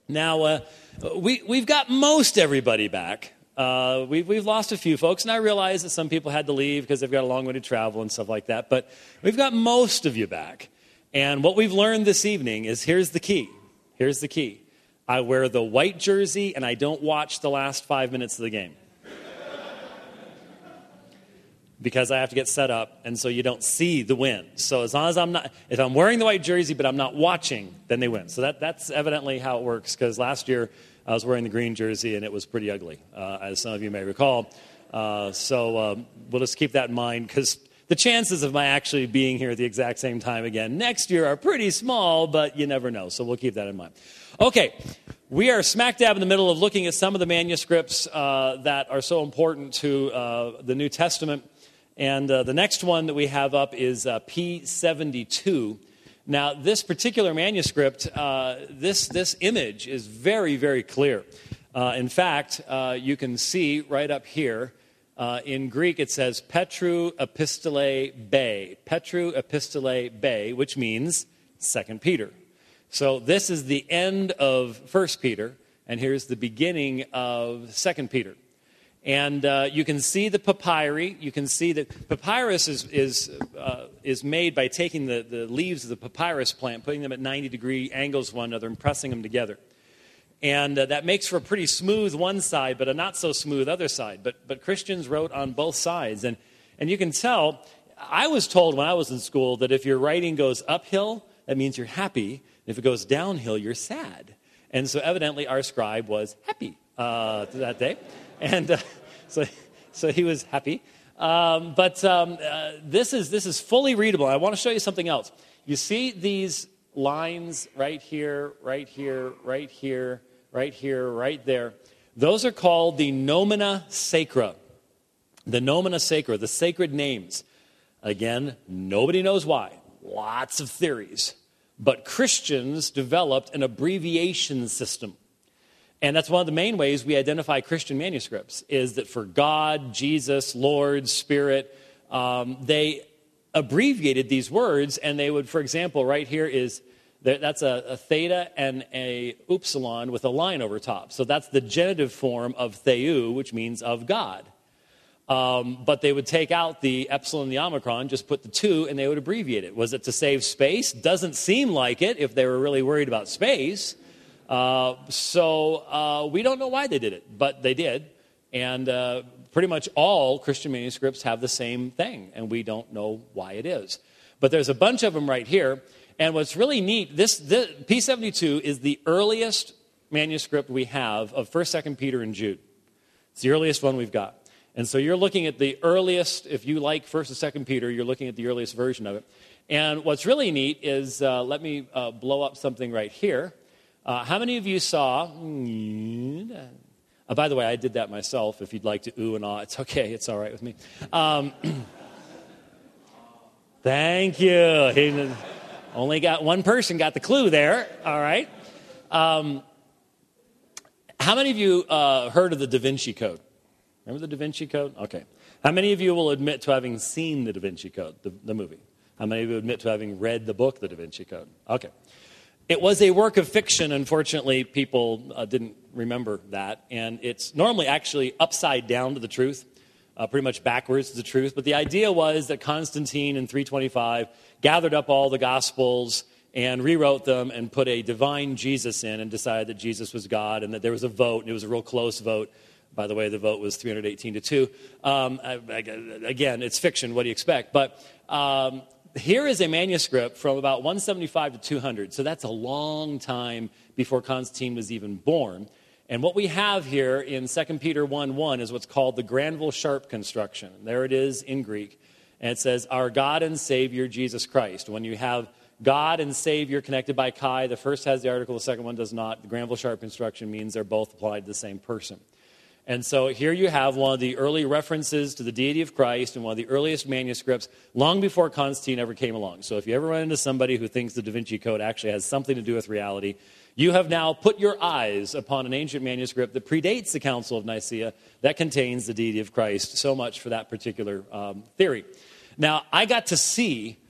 Now, we've got most everybody back. We've lost a few folks, and I realize that some people had to leave because they've got a long way to travel and stuff like that, but we've got most of you back. And what we've learned this evening is here's the key. Here's the key. I wear the white jersey, and I don't watch the last 5 minutes of the game. Because I have to get set up, and so you don't see the win. So as long as if I'm wearing the white jersey, but I'm not watching, then they win. So that's evidently how it works, because last year I was wearing the green jersey, and it was pretty ugly, as some of you may recall. So we'll just keep that in mind, because the chances of my actually being here at the exact same time again next year are pretty small, but you never know. So we'll keep that in mind. Okay, we are smack dab in the middle of looking at some of the manuscripts that are so important to the New Testament. And the next one that we have up is P72. Now, this particular manuscript, this image is very, very clear. In fact, you can see right up here, in Greek it says Petru Epistolae Bei. Petru Epistolae Bei, which means 2 Peter. So this is the end of 1 Peter, and here's the beginning of 2 Peter. And you can see the papyri. You can see that papyrus is made by taking the leaves of the papyrus plant, putting them at 90-degree angles one another, and pressing them together. And that makes for a pretty smooth one side, but a not so smooth other side. But Christians wrote on both sides. And you can tell, I was told when I was in school that if your writing goes uphill, that means you're happy. And if it goes downhill, you're sad. And so evidently our scribe was happy that day. And so he was happy. But this is fully readable. I want to show you something else. You see these lines right here, right here, right here, right here, right there. Those are called the nomina sacra. The nomina sacra, the sacred names. Again, nobody knows why. Lots of theories. But Christians developed an abbreviation system. And that's one of the main ways we identify Christian manuscripts, is that for God, Jesus, Lord, Spirit, they abbreviated these words, and they would, for example, right here that's a theta and a upsilon with a line over top. So that's the genitive form of theou, which means of God. But they would take out the epsilon and the omicron, just put the 2, and they would abbreviate it. Was it to save space? Doesn't seem like it if they were really worried about space. So we don't know why they did it, but they did. And pretty much all Christian manuscripts have the same thing, and we don't know why it is. But there's a bunch of them right here. And what's really neat, this P72 is the earliest manuscript we have of 1st, 2nd Peter, and Jude. It's the earliest one we've got. And so you're looking at the earliest, if you like 1st and 2nd Peter, you're looking at the earliest version of it. And what's really neat is, let me blow up something right here. How many of you saw, by the way, I did that myself. If you'd like to ooh and ah, it's okay. It's all right with me. Thank you. Only got one person got the clue there. All right. How many of you heard of the Da Vinci Code? Remember the Da Vinci Code? Okay. How many of you will admit to having seen the Da Vinci Code, the movie? How many of you admit to having read the book, the Da Vinci Code? Okay. It was a work of fiction. Unfortunately, people didn't remember that. And it's normally actually upside down to the truth, pretty much backwards to the truth. But the idea was that Constantine in 325 gathered up all the Gospels and rewrote them and put a divine Jesus in and decided that Jesus was God and that there was a vote, and it was a real close vote. By the way, the vote was 318-2. Again, it's fiction. What do you expect? But here is a manuscript from about 175 to 200. So that's a long time before Constantine was even born. And what we have here in 2 Peter 1:1 is what's called the Granville-Sharp construction. There it is in Greek. And it says, our God and Savior, Jesus Christ. When you have God and Savior connected by Chi, the first has the article, the second one does not. The Granville-Sharp construction means they're both applied to the same person. And so here you have one of the early references to the deity of Christ and one of the earliest manuscripts long before Constantine ever came along. So if you ever run into somebody who thinks the Da Vinci Code actually has something to do with reality, you have now put your eyes upon an ancient manuscript that predates the Council of Nicaea that contains the deity of Christ. So much for that particular theory. Now, I got to see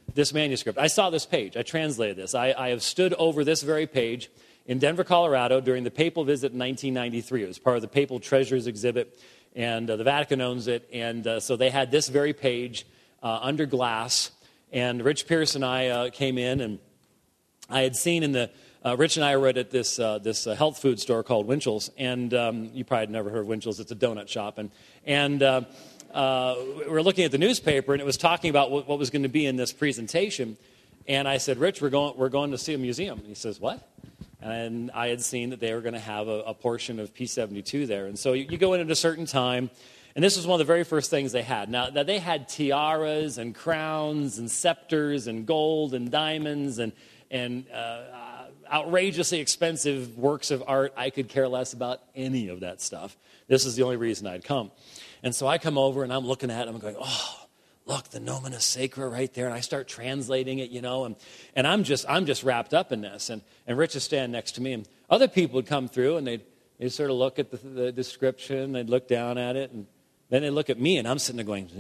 this manuscript. I saw this page. I translated this. I have stood over this very page in Denver, Colorado during the papal visit in 1993. It was part of the Papal Treasures exhibit, and the Vatican owns it. And so they had this very page under glass. And Rich Pierce and I came in, and I had seen in the Rich and I were at this health food store called Winchell's, and you probably had never heard of Winchell's. It's a donut shop, and we were looking at the newspaper, and it was talking about what was going to be in this presentation. And I said, Rich, we're going to see a museum. And he says, what? And I had seen that they were going to have a portion of P72 there. And so you go in at a certain time, and this was one of the very first things they had. Now, they had tiaras and crowns and scepters and gold and diamonds and outrageously expensive works of art. I could care less about any of that stuff. This is the only reason I'd come. And so I come over, and I'm looking at it, and I'm going, oh, look, the Nomina Sacra right there. And I start translating it, and I'm just wrapped up in this. And Rich is standing next to me, and other people would come through, and they'd sort of look at the description, they'd look down at it, and then they'd look at me, and I'm sitting there going,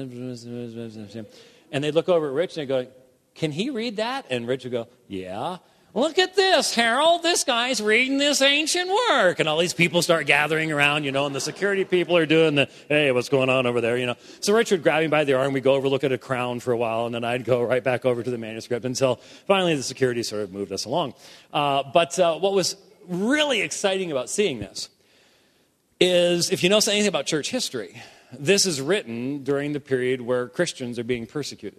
and they'd look over at Rich, and they'd go, can he read that? And Rich would go, yeah. Look at this, Harold. This guy's reading this ancient work. And all these people start gathering around, and the security people are doing hey, what's going on over there, So Rich would grab me by the arm. We'd go over, look at a crown for a while, and then I'd go right back over to the manuscript until finally the security sort of moved us along. But what was really exciting about seeing this is, if you know anything about church history, this is written during the period where Christians are being persecuted.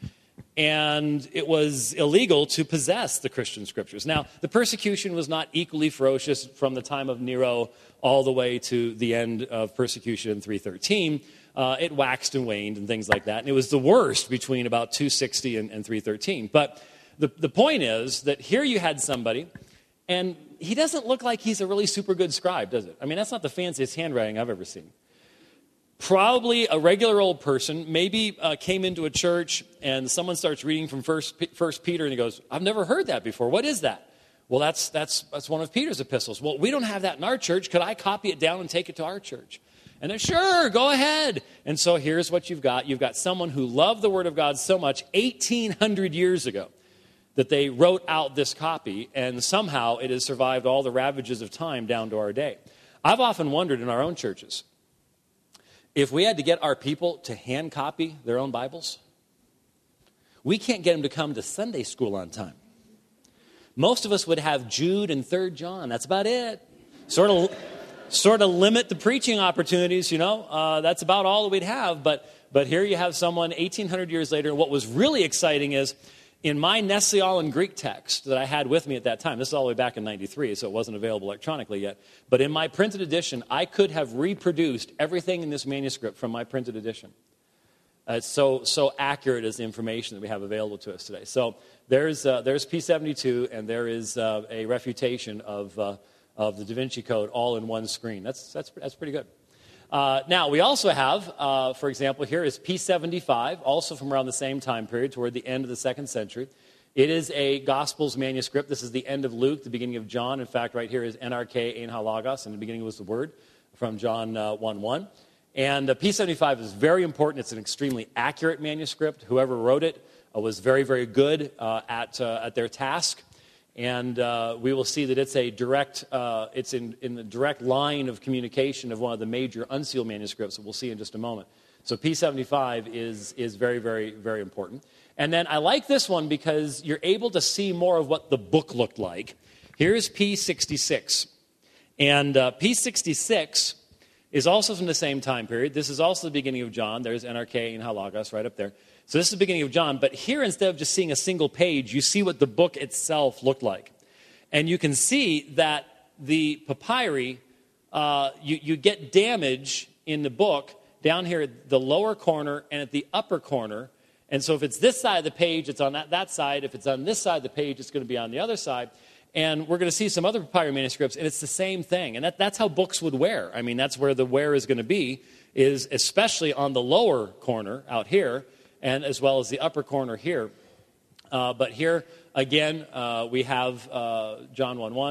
And it was illegal to possess the Christian scriptures. Now, the persecution was not equally ferocious from the time of Nero all the way to the end of persecution in 313. It waxed and waned and things like that. And it was the worst between about 260 and 313. But the point is that here you had somebody, and he doesn't look like he's a really super good scribe, does it? I mean, that's not the fanciest handwriting I've ever seen. Probably a regular old person, maybe came into a church and someone starts reading from First Peter and he goes, I've never heard that before. What is that? Well, that's one of Peter's epistles. Well, we don't have that in our church. Could I copy it down and take it to our church? And they're, sure, go ahead. And so here's what you've got. You've got someone who loved the Word of God so much 1,800 years ago that they wrote out this copy, and somehow it has survived all the ravages of time down to our day. I've often wondered in our own churches, if we had to get our people to hand copy their own Bibles, we can't get them to come to Sunday school on time. Most of us would have Jude and 3 John. That's about it. Sort of limit the preaching opportunities, That's about all that we'd have. But here you have someone 1,800 years later. And what was really exciting is, in my Nestle-Aland Greek text that I had with me at that time, this is all the way back in 93, so it wasn't available electronically yet, but in my printed edition, I could have reproduced everything in this manuscript from my printed edition. It's so accurate is the information that we have available to us today. So there's P72, and there is a refutation of the Da Vinci Code all in one screen. That's pretty good. Now, we also have, for example, here is P75, also from around the same time period, toward the end of the 2nd century. It is a Gospels manuscript. This is the end of Luke, the beginning of John. In fact, right here is NRK ein halagos, and the beginning was the word, from John 1:1. And P75 is very important. It's an extremely accurate manuscript. Whoever wrote it was very, very good at their task. And we will see that it's a direct, it's in the direct line of communication of one of the major unsealed manuscripts that we'll see in just a moment. So P75 is very, very, very important. And then I like this one because you're able to see more of what the book looked like. Here's P66. And P66 is also from the same time period. This is also the beginning of John. There's NRK and Halagos right up there. So this is the beginning of John, but here instead of just seeing a single page, you see what the book itself looked like. And you can see that the papyri, you get damage in the book down here at the lower corner and at the upper corner. And so if it's this side of the page, it's on that side. If it's on this side of the page, it's going to be on the other side. And we're going to see some other papyri manuscripts, and it's the same thing. And that's how books would wear. I mean, that's where the wear is going to be, is especially on the lower corner out here, and as well as the upper corner here. But here, again, we have John 1:1,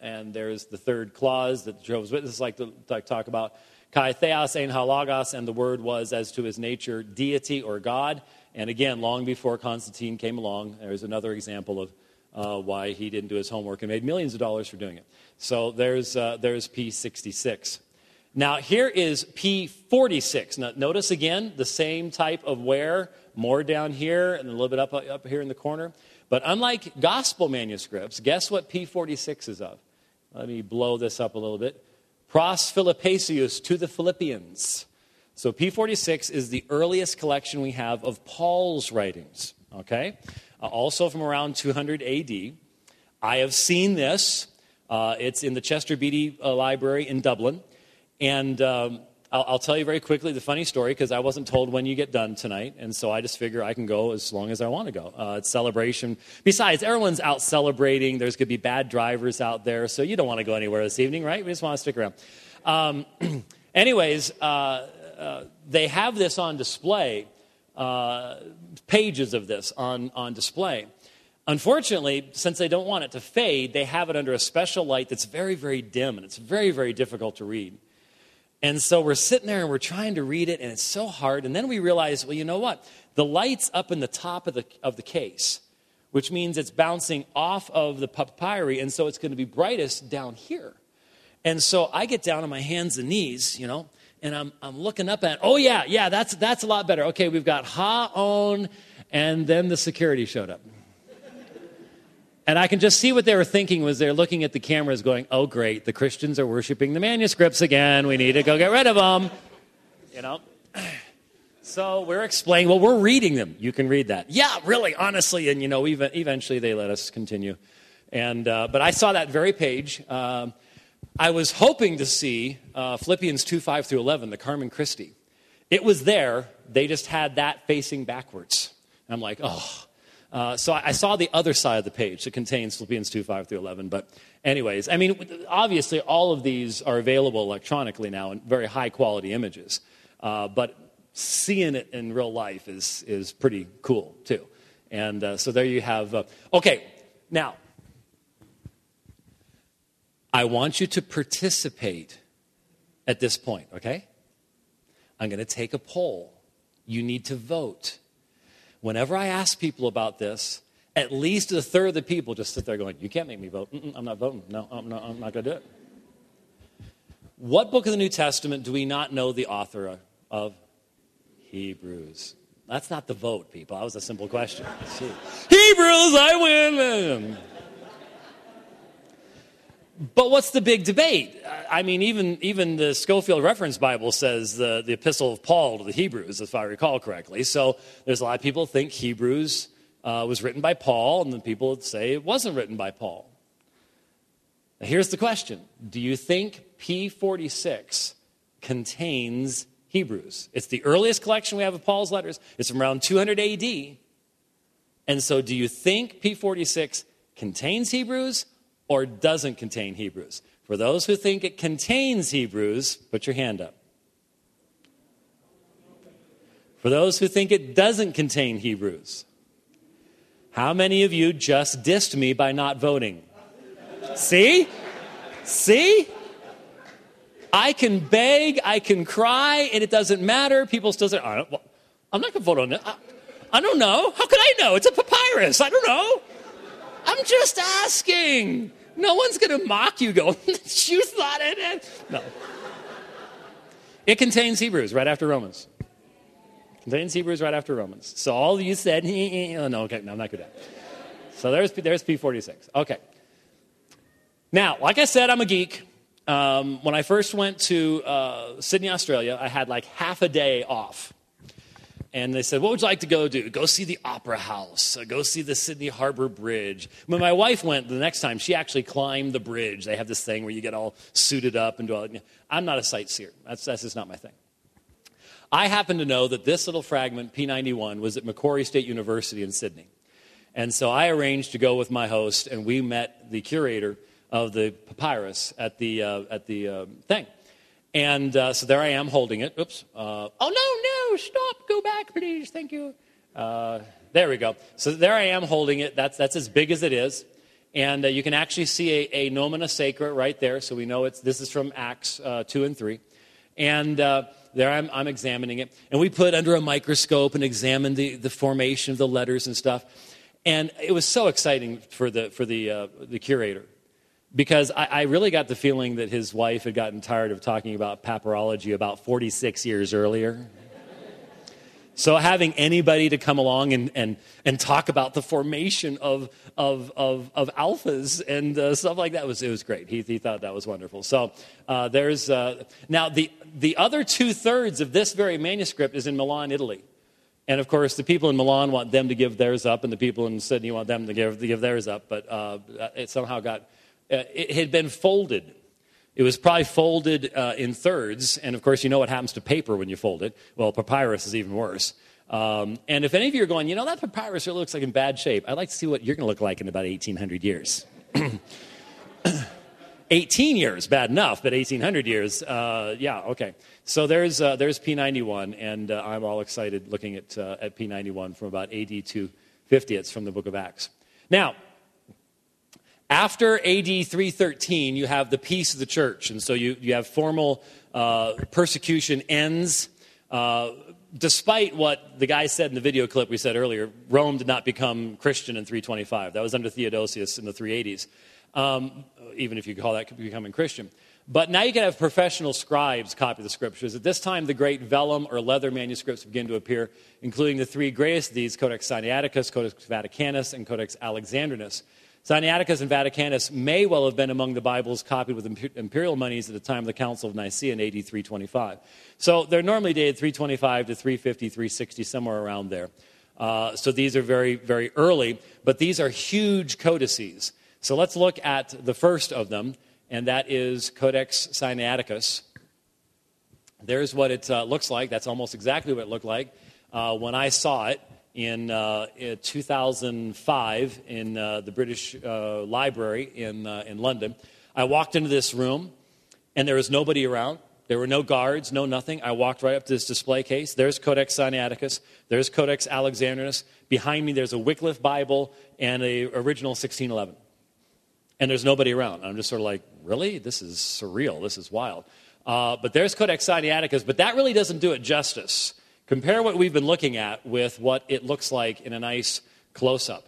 and there's the third clause that Jehovah's Witnesses like to talk about. Kai theos ein halagos, and the word was as to his nature, deity or God. And again, long before Constantine came along, there's another example of why he didn't do his homework and made millions of dollars for doing it. So there's P66. Now, here is P46. Now, notice again the same type of wear, more down here and a little bit up here in the corner. But unlike gospel manuscripts, guess what P46 is of? Let me blow this up a little bit. Pros Philippius, to the Philippians. So P46 is the earliest collection we have of Paul's writings, okay? Also from around 200 AD. I have seen this. It's in the Chester Beatty Library in Dublin. And I'll tell you very quickly the funny story, because I wasn't told when you get done tonight. And so I just figure I can go as long as I want to go. It's celebration. Besides, everyone's out celebrating. There's going to be bad drivers out there. So you don't want to go anywhere this evening, right? We just want to stick around. Anyways, they have this on display, pages of this on display. Unfortunately, since they don't want it to fade, they have it under a special light that's very, very dim, and it's very, very difficult to read. And so we're sitting there and we're trying to read it, and it's so hard. And then we realize, well, you know what? The light's up in the top of the case, which means it's bouncing off of the papyri, and so it's going to be brightest down here. And so I get down on my hands and knees, and I'm looking up at, oh yeah, that's a lot better. Okay, we've got Ha-on, and then the security showed up. And I can just see what they were thinking was they're looking at the cameras going, oh, great, the Christians are worshiping the manuscripts again. We need to go get rid of them. So we're explaining, well, we're reading them. You can read that. Yeah, really, honestly. And, eventually they let us continue. And but I saw that very page. I was hoping to see Philippians 2:5 through 11, the Carmen Christi. It was there. They just had that facing backwards. I'm like, oh. So I saw the other side of the page that contains Philippians 2:5 through 11. But anyways, obviously all of these are available electronically now in very high-quality images. But seeing it in real life is pretty cool, too. And so there you have... okay, now, I want you to participate at this point, okay? I'm going to take a poll. You need to vote. Whenever I ask people about this, at least a third of the people just sit there going, you can't make me vote. I'm not voting. No, I'm not going to do it. What book of the New Testament do we not know the author of? Hebrews. That's not the vote, people. That was a simple question. Hebrews, I win. But what's the big debate? Even the Scofield Reference Bible says the Epistle of Paul to the Hebrews, if I recall correctly. So there's a lot of people who think Hebrews was written by Paul, and then people say it wasn't written by Paul. Now, here's the question. Do you think P46 contains Hebrews? It's the earliest collection we have of Paul's letters. It's from around 200 AD. And so do you think P46 contains Hebrews or doesn't contain Hebrews? For those who think it contains Hebrews, put your hand up. For those who think it doesn't contain Hebrews, how many of you just dissed me by not voting? See? I can beg, I can cry, and it doesn't matter. People still say, I'm not going to vote on it. I don't know. How could I know? It's a papyrus. I don't know. I'm just asking. No one's going to mock you going, you thought it. No. It contains Hebrews right after Romans. Contains Hebrews right after Romans. So all you said, oh, no, okay, no, I'm not good at it. So there's P46. Okay. Now, like I said, I'm a geek. When I first went to Sydney, Australia, I had like half a day off. And they said, what would you like to go do? Go see the Opera House. Go see the Sydney Harbour Bridge. When my wife went the next time, she actually climbed the bridge. They have this thing where you get all suited up and do all that. I'm not a sightseer. That's just not my thing. I happen to know that this little fragment, P91, was at Macquarie State University in Sydney. And so I arranged to go with my host, and we met the curator of the papyrus at the thing. And so there I am holding it. Oops. Oh, no, stop. Go back, please. Thank you. There we go. So there I am holding it. That's as big as it is. And you can actually see a nomina sacra right there. So we know this is from Acts 2 and 3. And there I'm examining it. And we put under a microscope and examined the formation of the letters and stuff. And it was so exciting for the curator. Because I really got the feeling that his wife had gotten tired of talking about papyrology about 46 years earlier. So having anybody to come along and talk about the formation of alphas and stuff like that, it was great. He thought that was wonderful. So there's now the other 2/3 of this very manuscript is in Milan, Italy. And of course, the people in Milan want them to give theirs up, and the people in Sydney want them to give theirs up. But it somehow got... it had been folded. It was probably folded in thirds. And, of course, you know what happens to paper when you fold it. Well, papyrus is even worse. And if any of you are going, that papyrus really looks like in bad shape, I'd like to see what you're going to look like in about 1,800 years. 18 years, bad enough, but 1,800 years, yeah, okay. So there's P91, and I'm all excited looking at P91 from about AD 250. It's from the book of Acts. Now, after AD 313, you have the peace of the church. And so you have formal persecution ends. Despite what the guy said in the video clip we said earlier, Rome did not become Christian in 325. That was under Theodosius in the 380s, even if you call that becoming Christian. But now you can have professional scribes copy the scriptures. At this time, the great vellum or leather manuscripts begin to appear, including the three greatest of these, Codex Sinaiticus, Codex Vaticanus, and Codex Alexandrinus. Sinaiticus and Vaticanus may well have been among the Bibles copied with imperial monies at the time of the Council of Nicaea in AD 325. So they're normally dated 325 to 350, 360, somewhere around there. So these are very, very early, but these are huge codices. So let's look at the first of them, and that is Codex Sinaiticus. There's what it looks like. That's almost exactly what it looked like when I saw it. In 2005 in the British Library in London. I walked into this room, and there was nobody around. There were no guards, no nothing. I walked right up to this display case. There's Codex Sinaiticus. There's Codex Alexandrinus. Behind me, there's a Wycliffe Bible and a original 1611. And there's nobody around. I'm just sort of like, really? This is surreal. This is wild. But there's Codex Sinaiticus, but that really doesn't do it justice. Compare what we've been looking at with what it looks like in a nice close-up.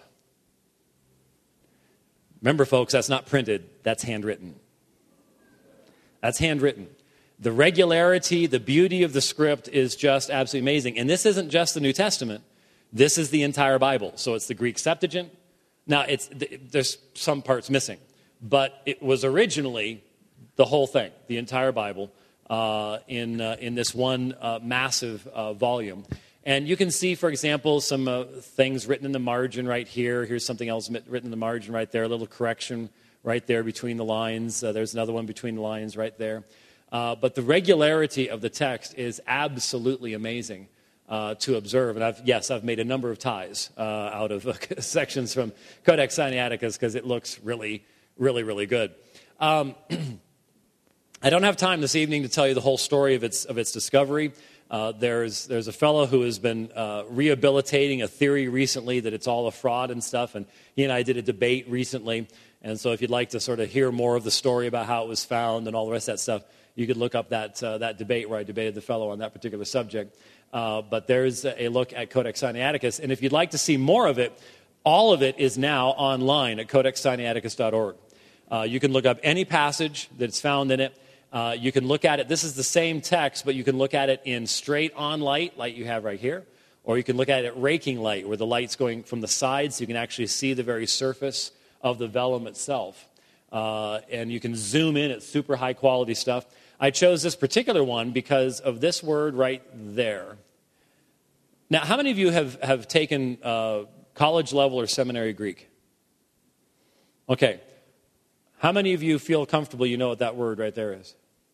Remember, folks, that's not printed. That's handwritten. That's handwritten. The regularity, the beauty of the script is just absolutely amazing. And this isn't just the New Testament. This is the entire Bible. So it's the Greek Septuagint. Now, there's some parts missing. But it was originally the whole thing, the entire Bible. In this one massive volume. And you can see, for example, some things written in the margin right here. Here's something else written in the margin right there, a little correction right there between the lines. There's another one between the lines right there. But the regularity of the text is absolutely amazing to observe. And I've made a number of ties out of sections from Codex Sinaiticus because it looks really, really, really good. I don't have time this evening to tell you the whole story of its discovery. There's a fellow who has been rehabilitating a theory recently that it's all a fraud and stuff, and he and I did a debate recently. And so if you'd like to sort of hear more of the story about how it was found and all the rest of that stuff, you could look up that debate where I debated the fellow on that particular subject. But there's a look at Codex Sinaiticus. And if you'd like to see more of it, all of it is now online at codexsinaiticus.org. You can look up any passage that's found in it. You can look at it. This is the same text, but you can look at it in straight-on light, like you have right here, or you can look at it at raking light, where the light's going from the sides, so you can actually see the very surface of the vellum itself. And you can zoom in at super high-quality stuff. I chose this particular one because of this word right there. Now, how many of you have taken college-level or seminary Greek? Okay. How many of you feel comfortable you know what that word right there is?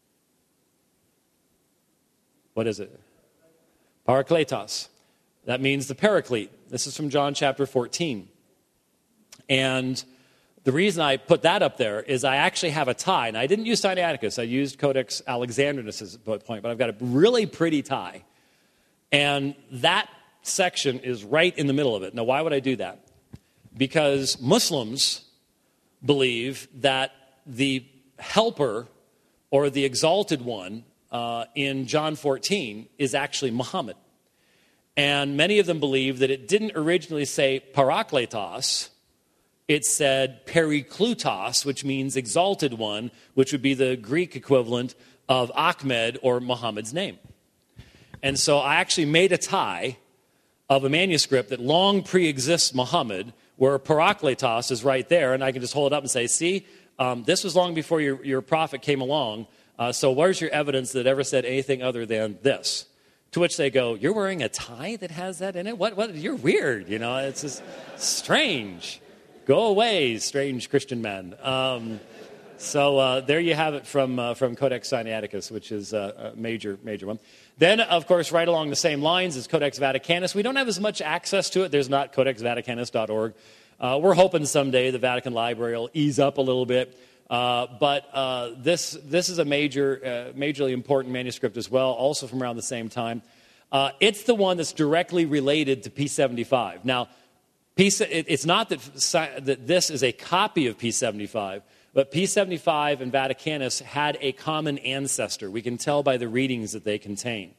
What is it? Parakletos. That means the paraclete. This is from John chapter 14. And the reason I put that up there is I actually have a tie. And I didn't use Sinaiticus. I used Codex Alexandrinus as a point. But I've got a really pretty tie. And that section is right in the middle of it. Now, why would I do that? Because Muslims believe that the helper or the exalted one in John 14 is actually Muhammad. And many of them believe that it didn't originally say parakletos, it said periklutos, which means exalted one, which would be the Greek equivalent of Ahmed or Muhammad's name. And so I actually made a tie of a manuscript that long pre-exists Muhammad, where parakletos is right there, and I can just hold it up and say, see, this was long before your prophet came along, so where's your evidence that it ever said anything other than this? To which they go, you're wearing a tie that has that in it? What? You're weird, it's just strange. Go away, strange Christian men. So there you have it from Codex Sinaiticus, which is a major one. Then, of course, right along the same lines is Codex Vaticanus. We don't have as much access to it. There's not codexvaticanus.org. We're hoping someday the Vatican Library will ease up a little bit. But this is a majorly important manuscript as well, also from around the same time. It's the one that's directly related to P75. Now, it's not that this is a copy of P75, but P75 and Vaticanus had a common ancestor. We can tell by the readings that they contain.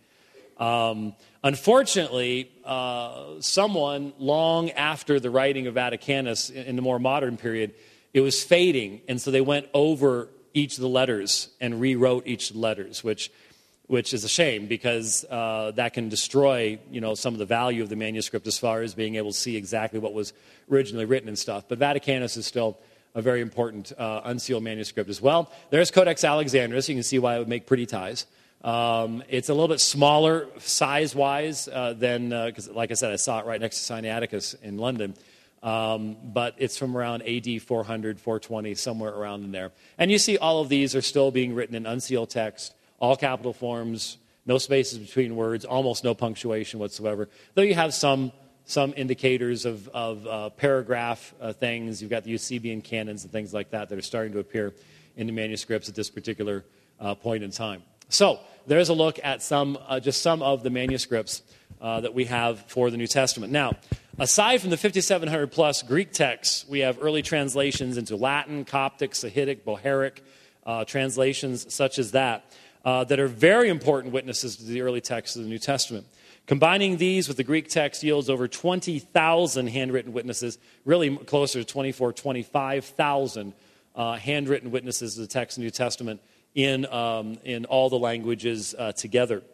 Unfortunately, someone long after the writing of Vaticanus in the more modern period, it was fading, and so they went over each of the letters and rewrote each of the letters, which is a shame because that can destroy, some of the value of the manuscript as far as being able to see exactly what was originally written and stuff. But Vaticanus is still a very important unsealed manuscript as well. There's Codex Alexandrinus. You can see why it would make pretty ties. It's a little bit smaller size-wise than, because like I said, I saw it right next to Sinaiticus in London. But it's from around AD 400, 420, somewhere around in there. And you see all of these are still being written in unsealed text, all capital forms, no spaces between words, almost no punctuation whatsoever. Though you have some indicators of paragraph things. You've got the Eusebian canons and things like that are starting to appear in the manuscripts at this particular point in time. So there's a look at just some of the manuscripts that we have for the New Testament. Now, aside from the 5,700 plus Greek texts, we have early translations into Latin, Coptic, Sahidic, Bohairic, translations such as that are very important witnesses to the early texts of the New Testament. Combining these with the Greek text yields over 20,000 handwritten witnesses, really closer to 24,000, 25,000 handwritten witnesses to the text of the New Testament in all the languages together.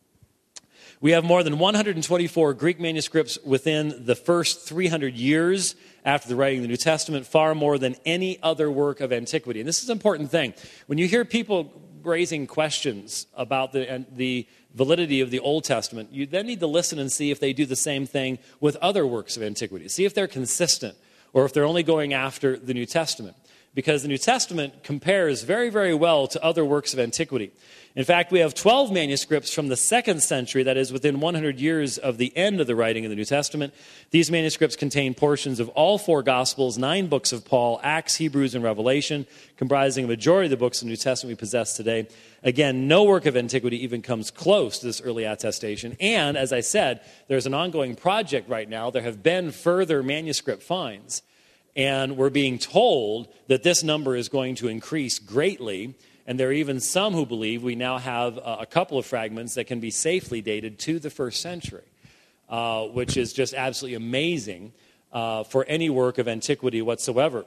We have more than 124 Greek manuscripts within the first 300 years after the writing of the New Testament, far more than any other work of antiquity. And this is an important thing. When you hear people raising questions about the validity of the Old Testament, you then need to listen and see if they do the same thing with other works of antiquity. See if they're consistent or if they're only going after the New Testament. Because the New Testament compares very, very well to other works of antiquity. In fact, we have 12 manuscripts from the 2nd century, that is within 100 years of the end of the writing of the New Testament. These manuscripts contain portions of all 4 Gospels, 9 books of Paul, Acts, Hebrews, and Revelation, comprising a majority of the books of the New Testament we possess today. Again, no work of antiquity even comes close to this early attestation. And, as I said, there's an ongoing project right now. There have been further manuscript finds. And we're being told that this number is going to increase greatly. And there are even some who believe we now have a couple of fragments that can be safely dated to the 1st century, which is just absolutely amazing for any work of antiquity whatsoever.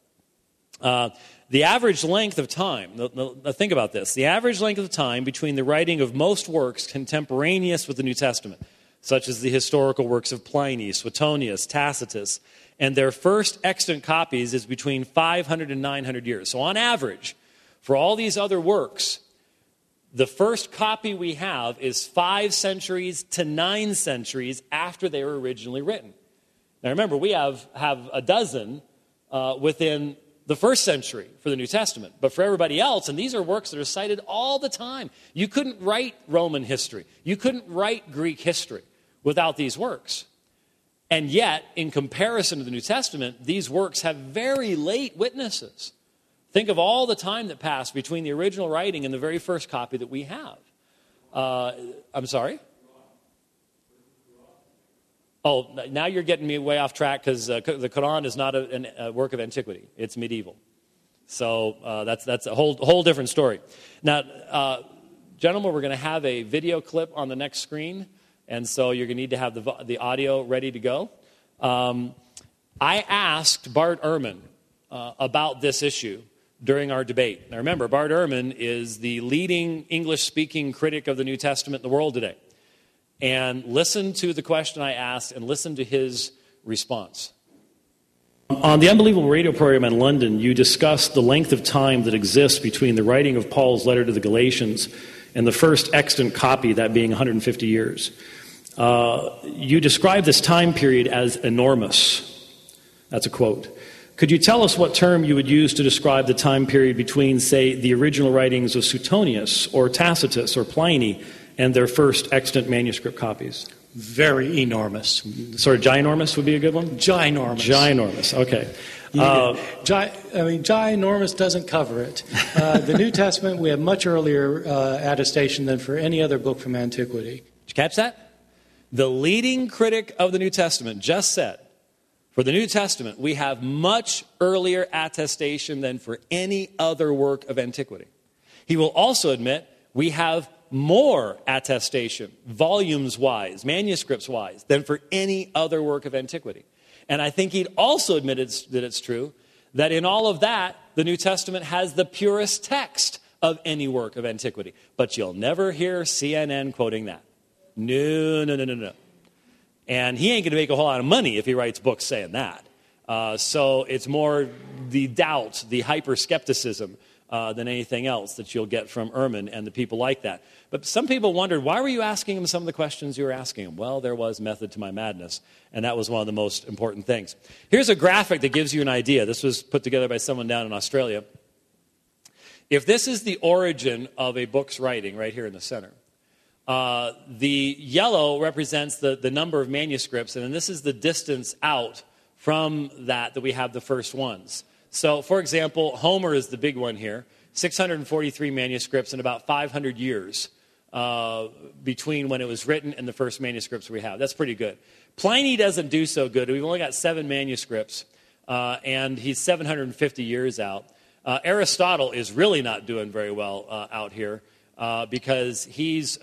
The average length of time, think about this, the average length of time between the writing of most works contemporaneous with the New Testament, such as the historical works of Pliny, Suetonius, Tacitus, and their first extant copies is between 500 and 900 years. So on average, for all these other works, the first copy we have is 5 centuries to 9 centuries after they were originally written. Now remember, we have a dozen within the 1st century for the New Testament. But for everybody else, and these are works that are cited all the time, you couldn't write Roman history. You couldn't write Greek history without these works. And yet, in comparison to the New Testament, these works have very late witnesses. Think of all the time that passed between the original writing and the very first copy that we have. I'm sorry? Oh, now you're getting me way off track because the Quran is not a work of antiquity. It's medieval. So that's a whole different story. Now, gentlemen, we're going to have a video clip on the next screen, and so you're going to need to have the audio ready to go. I asked Bart Ehrman about this issue during our debate. Now remember, Bart Ehrman is the leading English-speaking critic of the New Testament in the world today. And listen to the question I asked and listen to his response. On the Unbelievable radio program in London, you discussed the length of time that exists between the writing of Paul's letter to the Galatians and the first extant copy, that being 150 years. You described this time period as enormous. That's a quote. Could you tell us what term you would use to describe the time period between, say, the original writings of Suetonius or Tacitus or Pliny and their first extant manuscript copies? Very enormous. Sort of ginormous would be a good one? Ginormous. Ginormous, okay. Ginormous doesn't cover it. The New Testament, we have much earlier attestation than for any other book from antiquity. Did you catch that? The leading critic of the New Testament just said, for the New Testament, we have much earlier attestation than for any other work of antiquity. He will also admit we have more attestation, volumes-wise, manuscripts-wise, than for any other work of antiquity. And I think he'd also admit that it's true that in all of that, the New Testament has the purest text of any work of antiquity. But you'll never hear CNN quoting that. No. And he ain't going to make a whole lot of money if he writes books saying that. So it's more the doubt, the hyper-skepticism than anything else that you'll get from Ehrman and the people like that. But some people wondered, why were you asking him some of the questions you were asking him? Well, there was method to my madness, and that was one of the most important things. Here's a graphic that gives you an idea. This was put together by someone down in Australia. If this is the origin of a book's writing right here in the center, the yellow represents the number of manuscripts, and then this is the distance out from that we have the first ones. So, for example, Homer is the big one here, 643 manuscripts and about 500 years between when it was written and the first manuscripts we have. That's pretty good. Pliny doesn't do so good. We've only got 7 manuscripts, and he's 750 years out. Aristotle is really not doing very well out here because he's,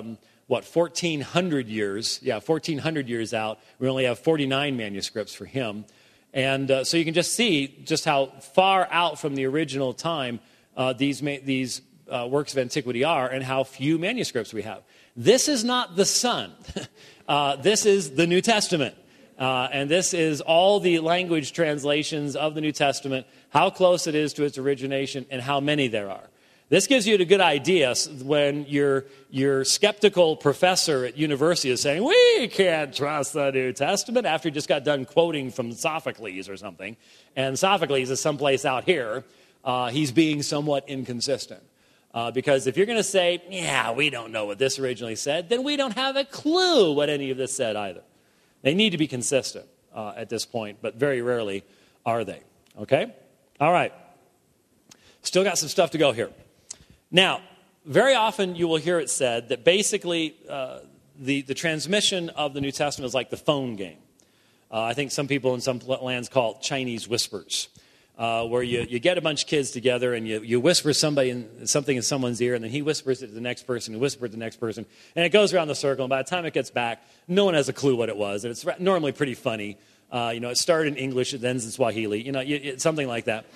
1,400 years? Yeah, 1,400 years out. We only have 49 manuscripts for him. And so you can just see just how far out from the original time these works of antiquity are and how few manuscripts we have. This is not the Son. This is the New Testament. And this is all the language translations of the New Testament, how close it is to its origination, and how many there are. This gives you a good idea when your skeptical professor at university is saying, we can't trust the New Testament, after he just got done quoting from Sophocles or something. And Sophocles is someplace out here. He's being somewhat inconsistent. Because if you're going to say, yeah, we don't know what this originally said, then we don't have a clue what any of this said either. They need to be consistent at this point, but very rarely are they. Okay? All right. Still got some stuff to go here. Now, very often you will hear it said that basically the transmission of the New Testament is like the phone game. I think some people in some lands call it Chinese whispers, where you get a bunch of kids together and you whisper something in someone's ear, and then he whispers it to the next person, who whispers it to the next person, and it goes around the circle, and by the time it gets back, no one has a clue what it was, and it's normally pretty funny. It started in English, it ends in Swahili, something like that.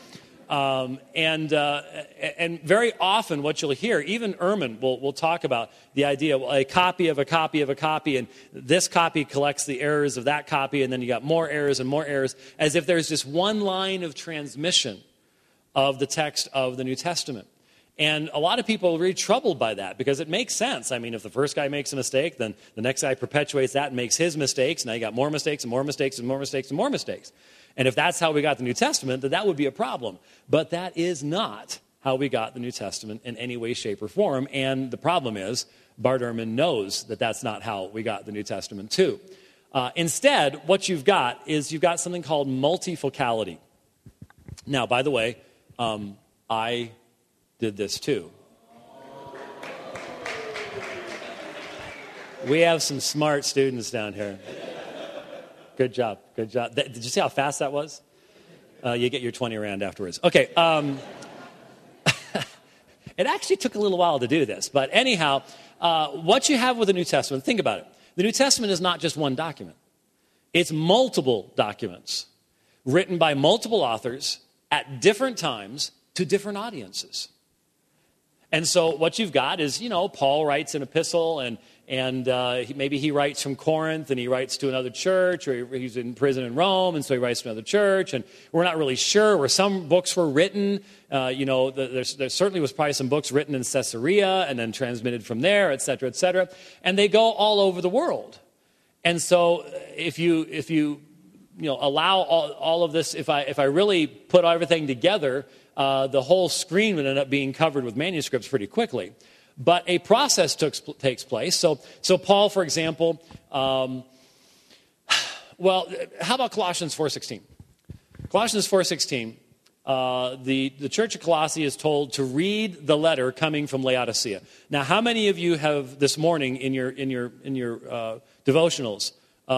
And very often what you'll hear, even Ehrman will talk about the idea, well, a copy of a copy of a copy, and this copy collects the errors of that copy, and then you got more errors and more errors, as if there's just one line of transmission of the text of the New Testament. And a lot of people are really troubled by that because it makes sense. I mean, if the first guy makes a mistake, then the next guy perpetuates that and makes his mistakes. Now you got more mistakes and more mistakes and more mistakes and more mistakes. And if that's how we got the New Testament, then that would be a problem. But that is not how we got the New Testament in any way, shape, or form. And the problem is, Bart Ehrman knows that that's not how we got the New Testament too. Instead, what you've got is you've got something called multifocality. Now, by the way, I did this too. We have some smart students down here. Good job. Good job. Did you see how fast that was? You get your 20 rand afterwards. Okay. It actually took a little while to do this. But anyhow, what you have with the New Testament, think about it. The New Testament is not just one document. It's multiple documents written by multiple authors at different times to different audiences. And so what you've got is, Paul writes an epistle, and maybe he writes from Corinth, and he writes to another church, or he's in prison in Rome, and so he writes to another church, and we're not really sure where some books were written. There certainly was probably some books written in Caesarea and then transmitted from there, et cetera, and they go all over the world. And so if you allow all of this, if I really put everything together, the whole screen would end up being covered with manuscripts pretty quickly. But a process takes place. So Paul, for example, how about Colossians 4:16? Colossians 4:16, the church of Colossae is told to read the letter coming from Laodicea. Now, how many of you have this morning in your devotionals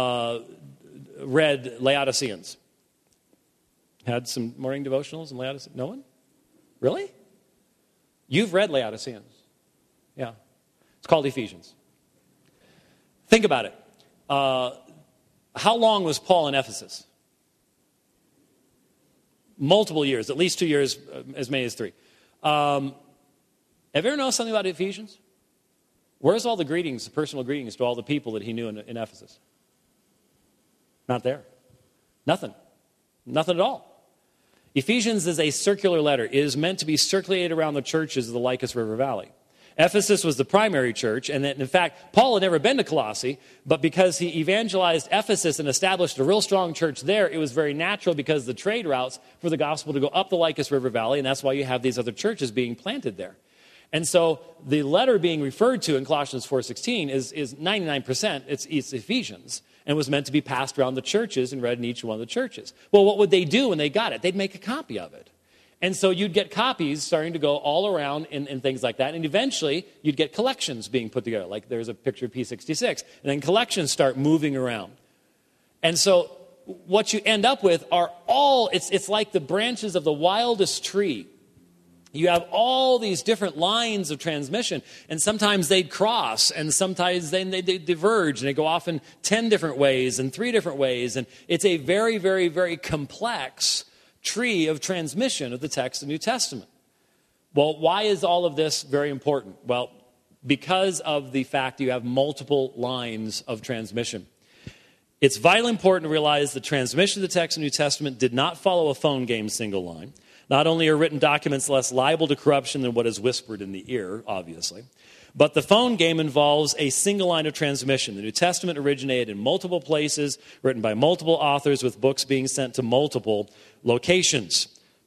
read Laodiceans? Had some morning devotionals in Laodicea? No one? Really? You've read Laodiceans. Yeah. It's called Ephesians. Think about it. How long was Paul in Ephesus? Multiple years, at least 2 years, as many as 3. Have you ever known something about Ephesians? Where's all the greetings, the personal greetings to all the people that he knew in Ephesus? Not there. Nothing. Nothing at all. Ephesians is a circular letter. It is meant to be circulated around the churches of the Lycus River Valley. Ephesus was the primary church, and in fact, Paul had never been to Colossae, but because he evangelized Ephesus and established a real strong church there, it was very natural because the trade routes for the gospel to go up the Lycus River Valley, and that's why you have these other churches being planted there. And so the letter being referred to in Colossians 4:16 is 99%, it's Ephesians, and was meant to be passed around the churches and read in each one of the churches. Well, what would they do when they got it? They'd make a copy of it. And so you'd get copies starting to go all around and things like that. And eventually, you'd get collections being put together. Like there's a picture of P66. And then collections start moving around. And so what you end up with are it's like the branches of the wildest tree. You have all these different lines of transmission. And sometimes they'd cross. And sometimes they diverge. And they go off in 10 different ways and 3 different ways. And it's a very, very, very complex tree of transmission of the text of the New Testament. Well, why is all of this very important? Well, because of the fact you have multiple lines of transmission. It's vitally important to realize the transmission of the text of the New Testament did not follow a phone game single line. Not only are written documents less liable to corruption than what is whispered in the ear, obviously, but the phone game involves a single line of transmission. The New Testament originated in multiple places, written by multiple authors, with books being sent to multiple locations.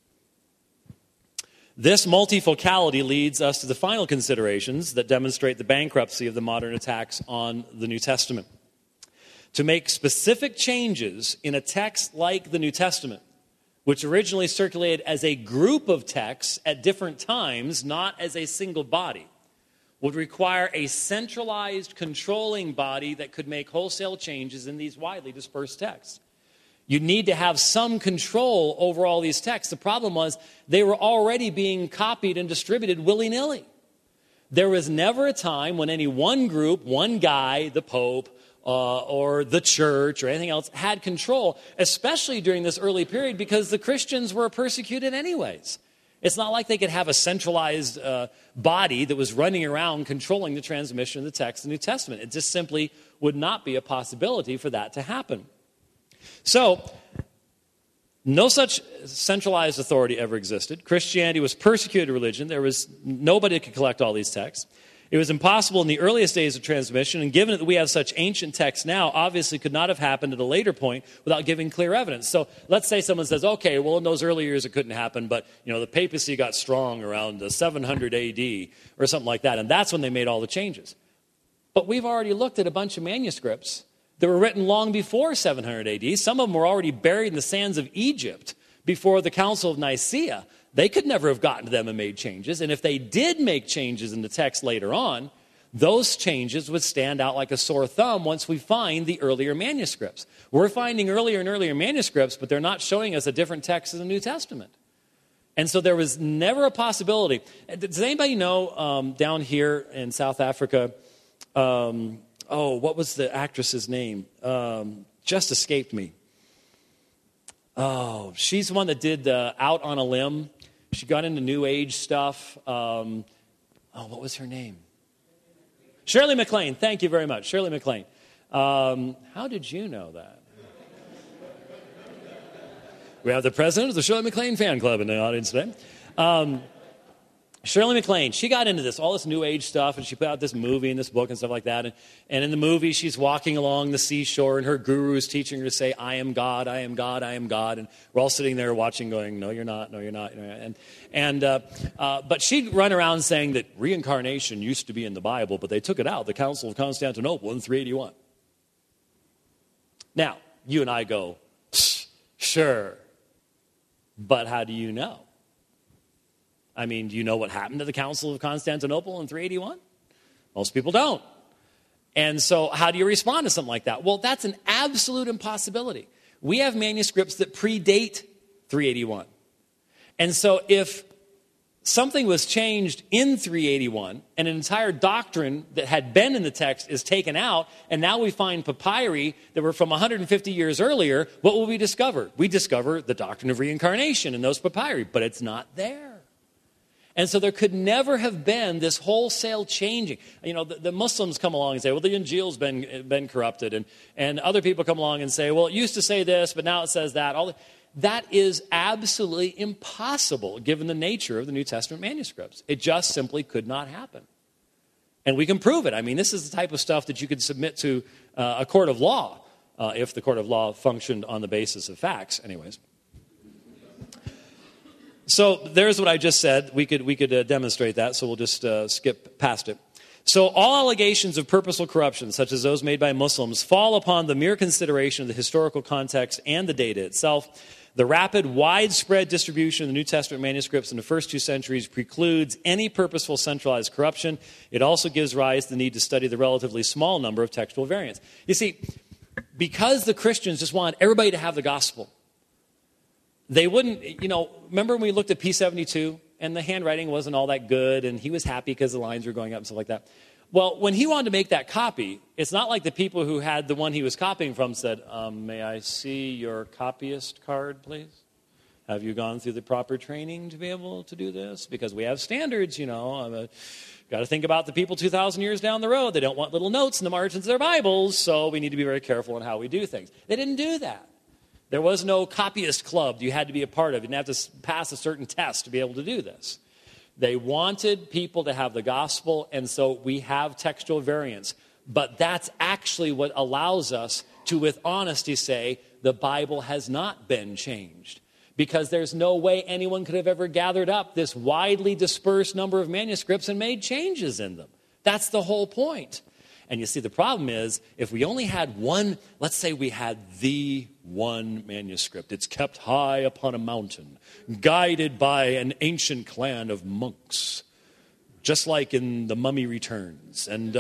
This multifocality leads us to the final considerations that demonstrate the bankruptcy of the modern attacks on the New Testament. To make specific changes in a text like the New Testament, which originally circulated as a group of texts at different times, not as a single body, would require a centralized controlling body that could make wholesale changes in these widely dispersed texts. You need to have some control over all these texts. The problem was they were already being copied and distributed willy-nilly. There was never a time when any one group, one guy, the Pope, or the church or anything else had control, especially during this early period because the Christians were persecuted anyways. It's not like they could have a centralized body that was running around controlling the transmission of the text of the New Testament. It just simply would not be a possibility for that to happen. So, no such centralized authority ever existed. Christianity was persecuted religion. There was nobody that could collect all these texts. It was impossible in the earliest days of transmission, and given that we have such ancient texts now, obviously could not have happened at a later point without giving clear evidence. So let's say someone says, okay, well, in those early years it couldn't happen, but the papacy got strong around 700 AD or something like that, and that's when they made all the changes. But we've already looked at a bunch of manuscripts that were written long before 700 AD. Some of them were already buried in the sands of Egypt before the Council of Nicaea. They could never have gotten to them and made changes. And if they did make changes in the text later on, those changes would stand out like a sore thumb once we find the earlier manuscripts. We're finding earlier and earlier manuscripts, but they're not showing us a different text in the New Testament. And so there was never a possibility. Does anybody know down here in South Africa, what was the actress's name? Just escaped me. Oh, she's the one that did Out on a Limb. She got into New Age stuff. What was her name? Shirley MacLaine. Thank you very much. Shirley MacLaine. How did you know that? We have the president of the Shirley MacLaine fan club in the audience today. Shirley MacLaine, she got into all this New Age stuff, and she put out this movie and this book and stuff like that. And in the movie, she's walking along the seashore, and her guru is teaching her to say, I am God, I am God, I am God. And we're all sitting there watching going, no, you're not, no, you're not. But she'd run around saying that reincarnation used to be in the Bible, but they took it out, the Council of Constantinople in 381. Now, you and I go, sure, but how do you know? I mean, do you know what happened to the Council of Constantinople in 381? Most people don't. And so how do you respond to something like that? Well, that's an absolute impossibility. We have manuscripts that predate 381. And so if something was changed in 381 and an entire doctrine that had been in the text is taken out, and now we find papyri that were from 150 years earlier, what will we discover? We discover the doctrine of reincarnation in those papyri, but it's not there. And so there could never have been this wholesale changing. You know, the Muslims come along and say, well, the Injil's been corrupted. And other people come along and say, well, it used to say this, but now it says that. That is absolutely impossible given the nature of the New Testament manuscripts. It just simply could not happen. And we can prove it. I mean, this is the type of stuff that you could submit to a court of law if the court of law functioned on the basis of facts. Anyways. So there's what I just said. We could demonstrate that, so we'll just skip past it. So all allegations of purposeful corruption, such as those made by Muslims, fall upon the mere consideration of the historical context and the data itself. The rapid, widespread distribution of the New Testament manuscripts in the first 2 centuries precludes any purposeful centralized corruption. It also gives rise to the need to study the relatively small number of textual variants. You see, because the Christians just wanted everybody to have the gospel, they wouldn't, remember when we looked at P72 and the handwriting wasn't all that good and he was happy because the lines were going up and stuff like that? Well, when he wanted to make that copy, it's not like the people who had the one he was copying from said, may I see your copyist card, please? Have you gone through the proper training to be able to do this? Because we have standards, got to think about the people 2,000 years down the road. They don't want little notes in the margins of their Bibles, so we need to be very careful in how we do things. They didn't do that. There was no copyist club you had to be a part of. You didn't have to pass a certain test to be able to do this. They wanted people to have the gospel, and so we have textual variants. But that's actually what allows us to, with honesty, say the Bible has not been changed. Because there's no way anyone could have ever gathered up this widely dispersed number of manuscripts and made changes in them. That's the whole point. And you see, the problem is, if we only had one, let's say we had the one manuscript. It's kept high upon a mountain, guided by an ancient clan of monks, just like in The Mummy Returns. And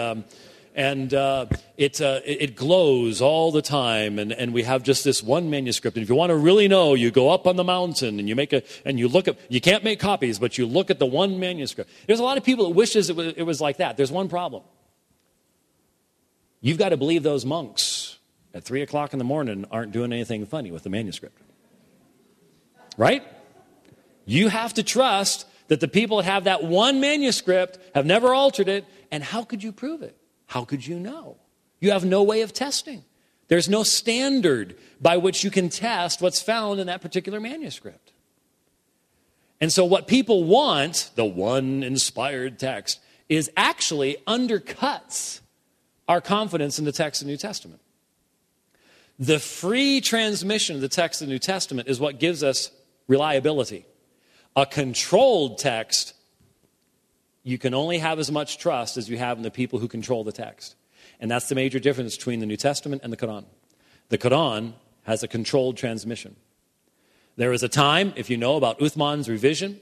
it glows all the time, and we have just this one manuscript. And if you want to really know, you go up on the mountain and you look up. You can't make copies, but you look at the one manuscript. There's a lot of people that wishes it was like that. There's one problem. You've got to believe those monks at 3 o'clock in the morning aren't doing anything funny with the manuscript. Right? You have to trust that the people that have that one manuscript have never altered it. And how could you prove it? How could you know? You have no way of testing. There's no standard by which you can test what's found in that particular manuscript. And so what people want, the one inspired text, is actually undercuts our confidence in the text of the New Testament. The free transmission of the text of the New Testament is what gives us reliability. A controlled text, you can only have as much trust as you have in the people who control the text. And that's the major difference between the New Testament and the Quran. The Quran has a controlled transmission. There was a time, if you know about Uthman's revision,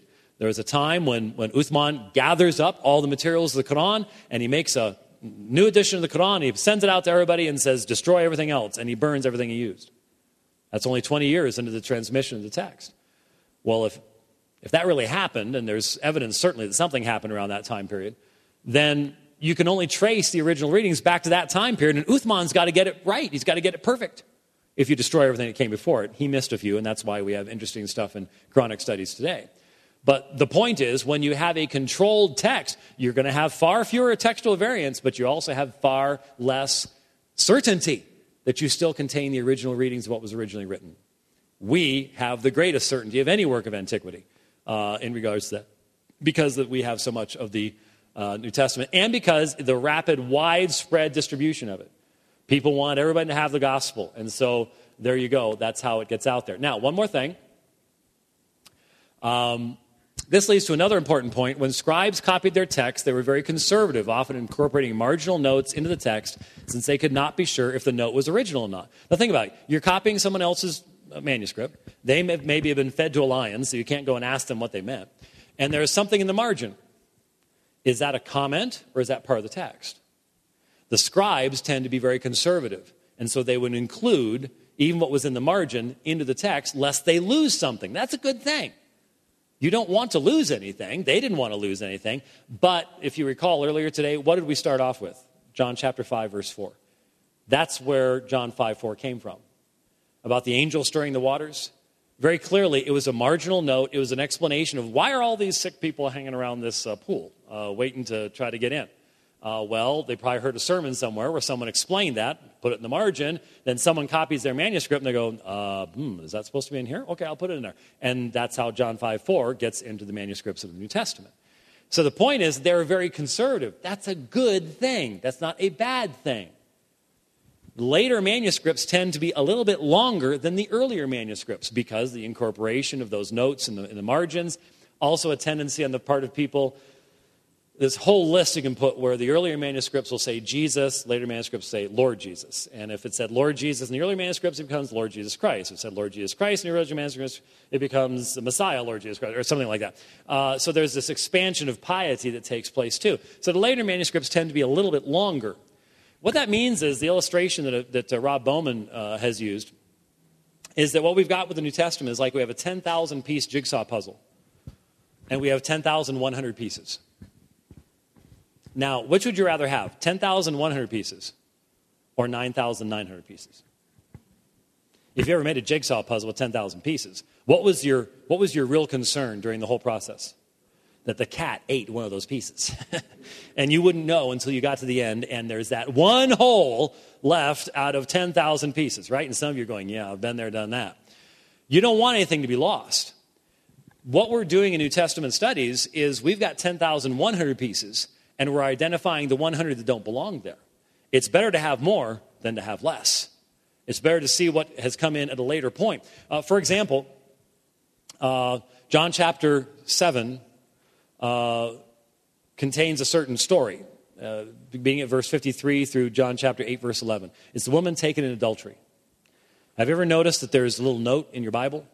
There was a time when Uthman gathers up all the materials of the Quran, and he makes a new edition of the Quran. He sends it out to everybody and says, destroy everything else, and he burns everything he used. That's only 20 years into the transmission of the text. Well, if that really happened, and there's evidence certainly that something happened around that time period, then you can only trace the original readings back to that time period, and Uthman's got to get it right. He's got to get it perfect. If you destroy everything that came before it, he missed a few, and that's why we have interesting stuff in Quranic studies today. But the point is, when you have a controlled text, you're going to have far fewer textual variants, but you also have far less certainty that you still contain the original readings of what was originally written. We have the greatest certainty of any work of antiquity in regards to that, because we have so much of the New Testament, and because the rapid, widespread distribution of it. People want everybody to have the gospel, and so there you go. That's how it gets out there. Now, one more thing. This leads to another important point. When scribes copied their text, they were very conservative, often incorporating marginal notes into the text, since they could not be sure if the note was original or not. Now, think about it. You're copying someone else's manuscript. They maybe have been fed to a lion, so you can't go and ask them what they meant. And there is something in the margin. Is that a comment, or is that part of the text? The scribes tend to be very conservative, and so they would include even what was in the margin into the text, lest they lose something. That's a good thing. You don't want to lose anything. They didn't want to lose anything. But if you recall earlier today, what did we start off with? John chapter 5, verse 4. That's where John 5:4 came from. About the angel stirring the waters. Very clearly, it was a marginal note. It was an explanation of why are all these sick people hanging around this pool, waiting to try to get in. Well, they probably heard a sermon somewhere where someone explained that, put it in the margin, then someone copies their manuscript and they go, is that supposed to be in here? Okay, I'll put it in there. And that's how John 5:4 gets into the manuscripts of the New Testament. So the point is, they're very conservative. That's a good thing. That's not a bad thing. Later manuscripts tend to be a little bit longer than the earlier manuscripts because the incorporation of those notes in the margins, also a tendency on the part of people. This whole list you can put where the earlier manuscripts will say Jesus, later manuscripts say Lord Jesus. And if it said Lord Jesus in the earlier manuscripts, it becomes Lord Jesus Christ. If it said Lord Jesus Christ in the earlier manuscripts, it becomes the Messiah, Lord Jesus Christ, or something like that. So there's this expansion of piety that takes place too. So the later manuscripts tend to be a little bit longer. What that means is the illustration that Rob Bowman has used is that what we've got with the New Testament is like we have a 10,000-piece jigsaw puzzle, and we have 10,100 pieces. Now, which would you rather have, 10,100 pieces or 9,900 pieces? If you ever made a jigsaw puzzle with 10,000 pieces, what was your real concern during the whole process? That the cat ate one of those pieces. And you wouldn't know until you got to the end, and there's that one hole left out of 10,000 pieces, right? And some of you are going, yeah, I've been there, done that. You don't want anything to be lost. What we're doing in New Testament studies is we've got 10,100 pieces, and we're identifying the 100 that don't belong there. It's better to have more than to have less. It's better to see what has come in at a later point. For example, John chapter 7 contains a certain story, beginning at verse 53 through John chapter 8, verse 11. It's the woman taken in adultery. Have you ever noticed that there's a little note in your Bible?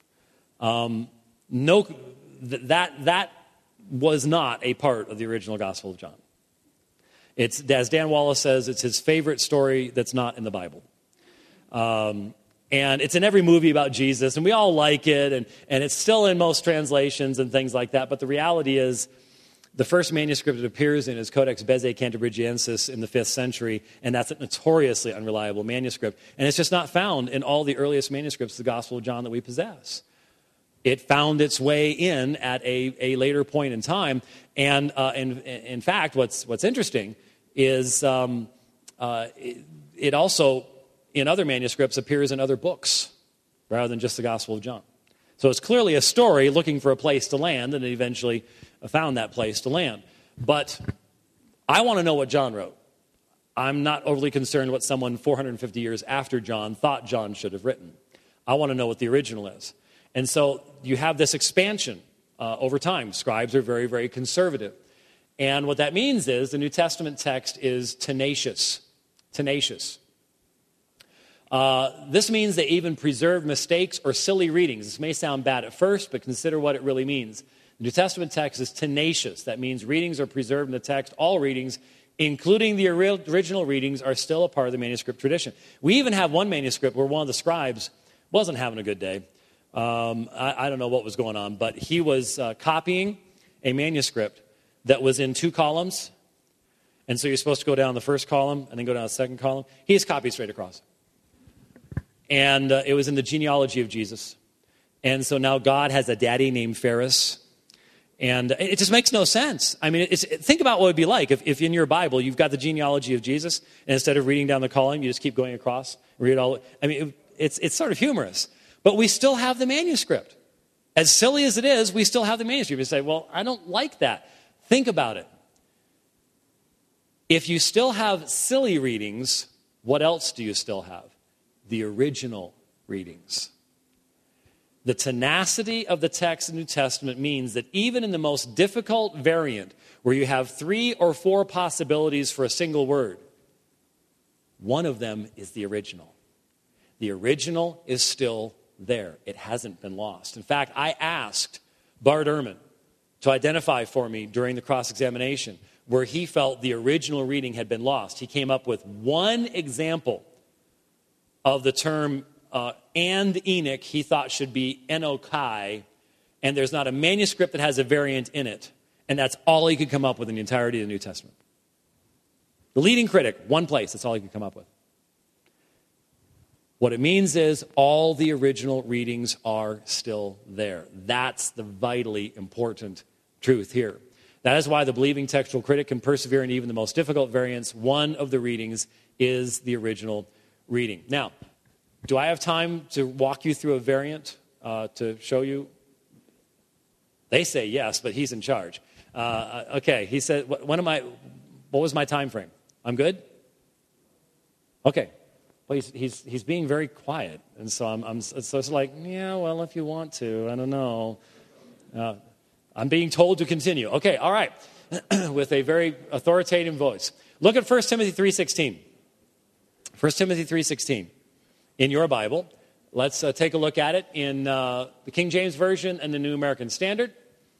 That was not a part of the original Gospel of John. It's, as Dan Wallace says, it's his favorite story that's not in the Bible. And it's in every movie about Jesus, and we all like it, and it's still in most translations and things like that. But the reality is, the first manuscript it appears in is Codex Bezae Cantabrigiensis in the 5th century, and that's a notoriously unreliable manuscript. And it's just not found in all the earliest manuscripts of the Gospel of John that we possess. It found its way in at a later point in time. And in fact, what's interesting is it also, in other manuscripts, appears in other books rather than just the Gospel of John. So it's clearly a story looking for a place to land, and it eventually found that place to land. But I want to know what John wrote. I'm not overly concerned what someone 450 years after John thought John should have written. I want to know what the original is. And so you have this expansion over time. Scribes are very, very conservative. And what that means is the New Testament text is tenacious. Tenacious. This means they even preserve mistakes or silly readings. This may sound bad at first, but consider what it really means. The New Testament text is tenacious. That means readings are preserved in the text. All readings, including the original readings, are still a part of the manuscript tradition. We even have one manuscript where one of the scribes wasn't having a good day. I don't know what was going on, but he was copying a manuscript that was in 2 columns. And so you're supposed to go down the first column and then go down the second column. He just copied straight across. And it was in the genealogy of Jesus. And so now God has a daddy named Ferris. And it just makes no sense. I mean, think about what it would be like if in your Bible you've got the genealogy of Jesus, and instead of reading down the column, you just keep going across, read all. I mean, it's sort of humorous. But we still have the manuscript. As silly as it is, we still have the manuscript. You say, well, I don't like that. Think about it. If you still have silly readings, what else do you still have? The original readings. The tenacity of the text of the New Testament means that even in the most difficult variant, where you have 3 or 4 possibilities for a single word, one of them is the original. The original is still there. It hasn't been lost. In fact, I asked Bart Ehrman to identify for me during the cross-examination where he felt the original reading had been lost. He came up with one example of the term and Enoch he thought should be Enokai, and there's not a manuscript that has a variant in it. And that's all he could come up with in the entirety of the New Testament. The leading critic, one place, that's all he could come up with. What it means is all the original readings are still there. That's the vitally important truth here. That is why the believing textual critic can persevere in even the most difficult variants. One of the readings is the original reading. Now, do I have time to walk you through a variant to show you? They say yes, but he's in charge. Okay, he said, what was my time frame? I'm good? Okay. Well, he's being very quiet, and so so it's like, yeah, well, if you want to, I don't know. I'm being told to continue. Okay, all right, with a very authoritative voice. Look at 1 Timothy 3:16. 1 Timothy 3:16 in your Bible. Let's take a look at it in the King James Version and the New American Standard.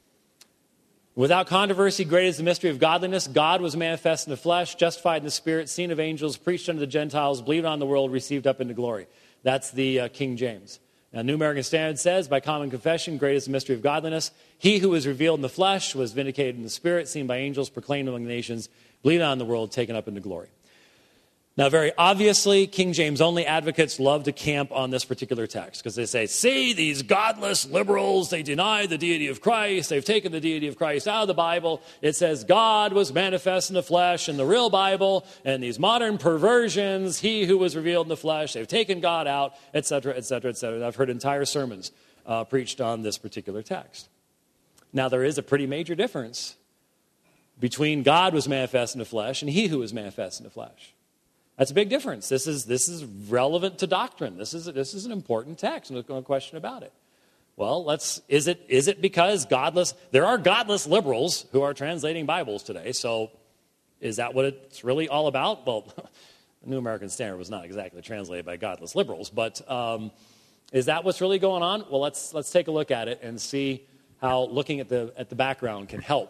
Without controversy, great is the mystery of godliness. God was manifest in the flesh, justified in the spirit, seen of angels, preached unto the Gentiles, believed on the world, received up into glory. That's the King James. Now, New American Standard says, by common confession, great is the mystery of godliness. He who was revealed in the flesh was vindicated in the spirit, seen by angels, proclaimed among the nations, believed on the world, taken up into glory. Now, very obviously, King James only advocates love to camp on this particular text because they say, see, these godless liberals, they deny the deity of Christ. They've taken the deity of Christ out of the Bible. It says God was manifest in the flesh in the real Bible, and these modern perversions, he who was revealed in the flesh, they've taken God out, etc., etc., etc. I've heard entire sermons preached on this particular text. Now, there is a pretty major difference between God was manifest in the flesh and he who was manifest in the flesh. That's a big difference. This is relevant to doctrine. This is an important text. There's no question about it. Well, is it because there are godless liberals who are translating Bibles today? So is that what it's really all about? Well, the New American Standard was not exactly translated by godless liberals, but is that what's really going on? Well, let's take a look at it and see how looking at the background can help.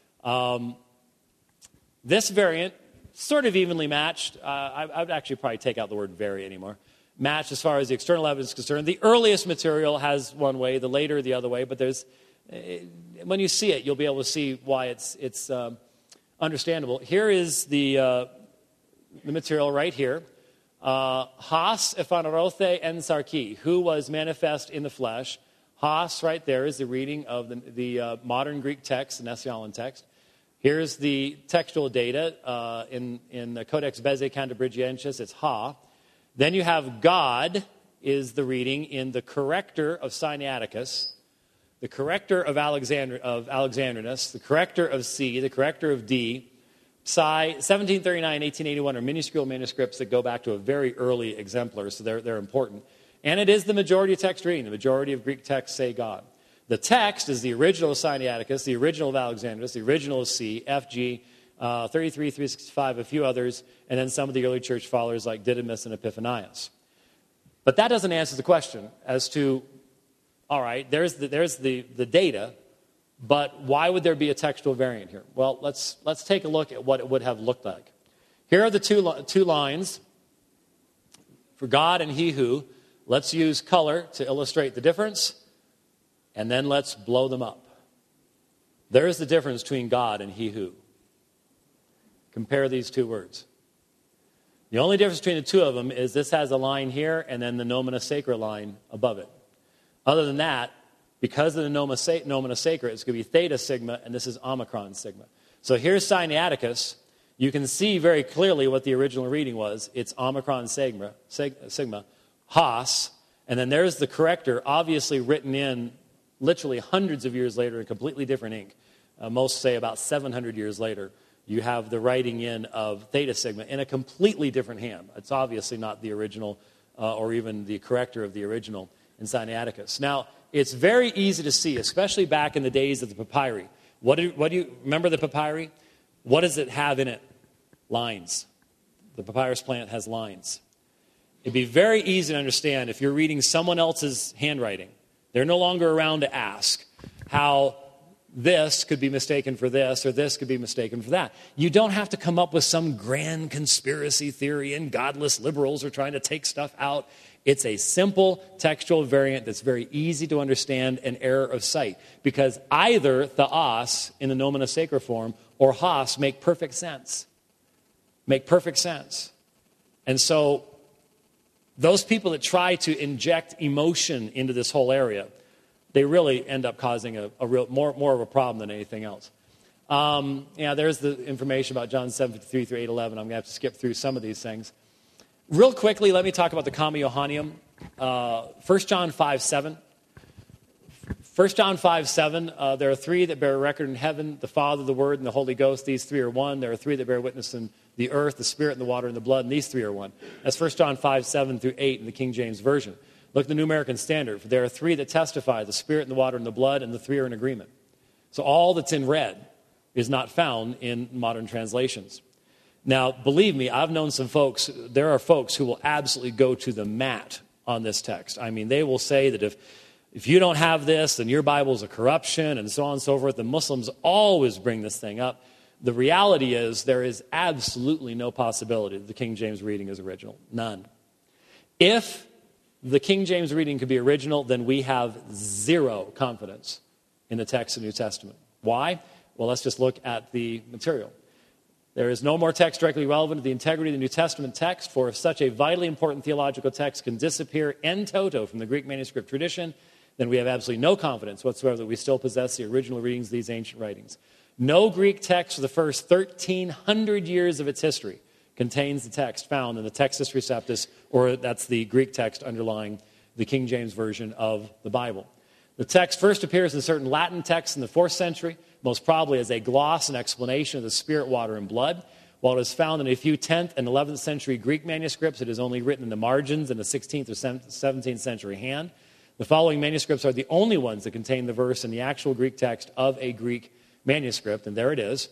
This variant, sort of evenly matched. I would actually probably take out the word very anymore. Matched as far as the external evidence is concerned. The earliest material has one way, the later the other way, but when you see it, you'll be able to see why it's understandable. Here is the material right here. Has ephanerothe en sarki, who was manifest in the flesh. Has, right there, is the reading of the modern Greek text, the Nession text. Here's the textual data in the Codex Bezae Cantabrigiensis. It's Ha. Then you have God is the reading in the corrector of Sinaiticus, the corrector of Alexandrinus, the corrector of C, the corrector of D. Psi 1739 and 1881 are minuscule manuscripts that go back to a very early exemplar, so they're important. And it is the majority of text reading. The majority of Greek texts say God. The text is the original of Sinaiticus, the original of Alexandrinus, the original of C, FG, 33, 365, a few others, and then some of the early church followers like Didymus and Epiphanius. But that doesn't answer the question as to, all right, there's the data. But why would there be a textual variant here? Well, let's take a look at what it would have looked like. Here are the two lines for God and he who. Let's use color to illustrate the difference, and then let's blow them up. There's the difference between God and he who. Compare these two words. The only difference between the two of them is this has a line here and then the nomina sacra line above it. Other than that, because of the nomina sacra, it's going to be theta sigma, and this is omicron sigma. So here's Sinaiticus. You can see very clearly what the original reading was. It's omicron sigma, Haas, and then there's the corrector, obviously written in literally hundreds of years later in completely different ink. Most say about 700 years later. You have the writing in of theta sigma in a completely different hand. It's obviously not the original or even the corrector of the original in Sinaiticus. Now, it's very easy to see, especially back in the days of the papyri. What do you remember the papyri? What does it have in it? Lines. The papyrus plant has lines. It'd be very easy to understand if you're reading someone else's handwriting. They're no longer around to ask how this could be mistaken for this or this could be mistaken for that. You don't have to come up with some grand conspiracy theory and godless liberals are trying to take stuff out. It's a simple textual variant that's very easy to understand, an error of sight. Because either theos in the nomina sacra form or has make perfect sense. Make perfect sense. And so those people that try to inject emotion into this whole area, they really end up causing a real more of a problem than anything else. There's the information about John 7:53 through 8:11. I'm going to have to skip through some of these things. Real quickly, let me talk about the Comma Johanneum. 1 John 5:7. 1 John 5:7, there are three that bear record in heaven, the Father, the Word, and the Holy Ghost. These three are one. There are three that bear witness in the earth, the Spirit, and the water, and the blood, and these three are one. That's 1 John 5:7 through 8 in the King James Version. Look at the New American Standard. For there are three that testify, the Spirit, and the water, and the blood, and the three are in agreement. So all that's in red is not found in modern translations. Now, believe me, I've known some folks, there are folks who will absolutely go to the mat on this text. I mean, they will say that if you don't have this, then your Bible's a corruption, and so on and so forth. The Muslims always bring this thing up. The reality is there is absolutely no possibility that the King James reading is original. None. If the King James reading could be original, then we have zero confidence in the text of the New Testament. Why? Well, let's just look at the material. There is no more text directly relevant to the integrity of the New Testament text, for if such a vitally important theological text can disappear en toto from the Greek manuscript tradition, then we have absolutely no confidence whatsoever that we still possess the original readings of these ancient writings. No Greek text for the first 1,300 years of its history contains the text found in the Textus Receptus, or that's the Greek text underlying the King James Version of the Bible. The text first appears in certain Latin texts in the 4th century, most probably as a gloss and explanation of the Spirit, water, and blood. While it is found in a few 10th and 11th century Greek manuscripts, it is only written in the margins in a 16th or 17th century hand. The following manuscripts are the only ones that contain the verse in the actual Greek text of a Greek manuscript, and there it is.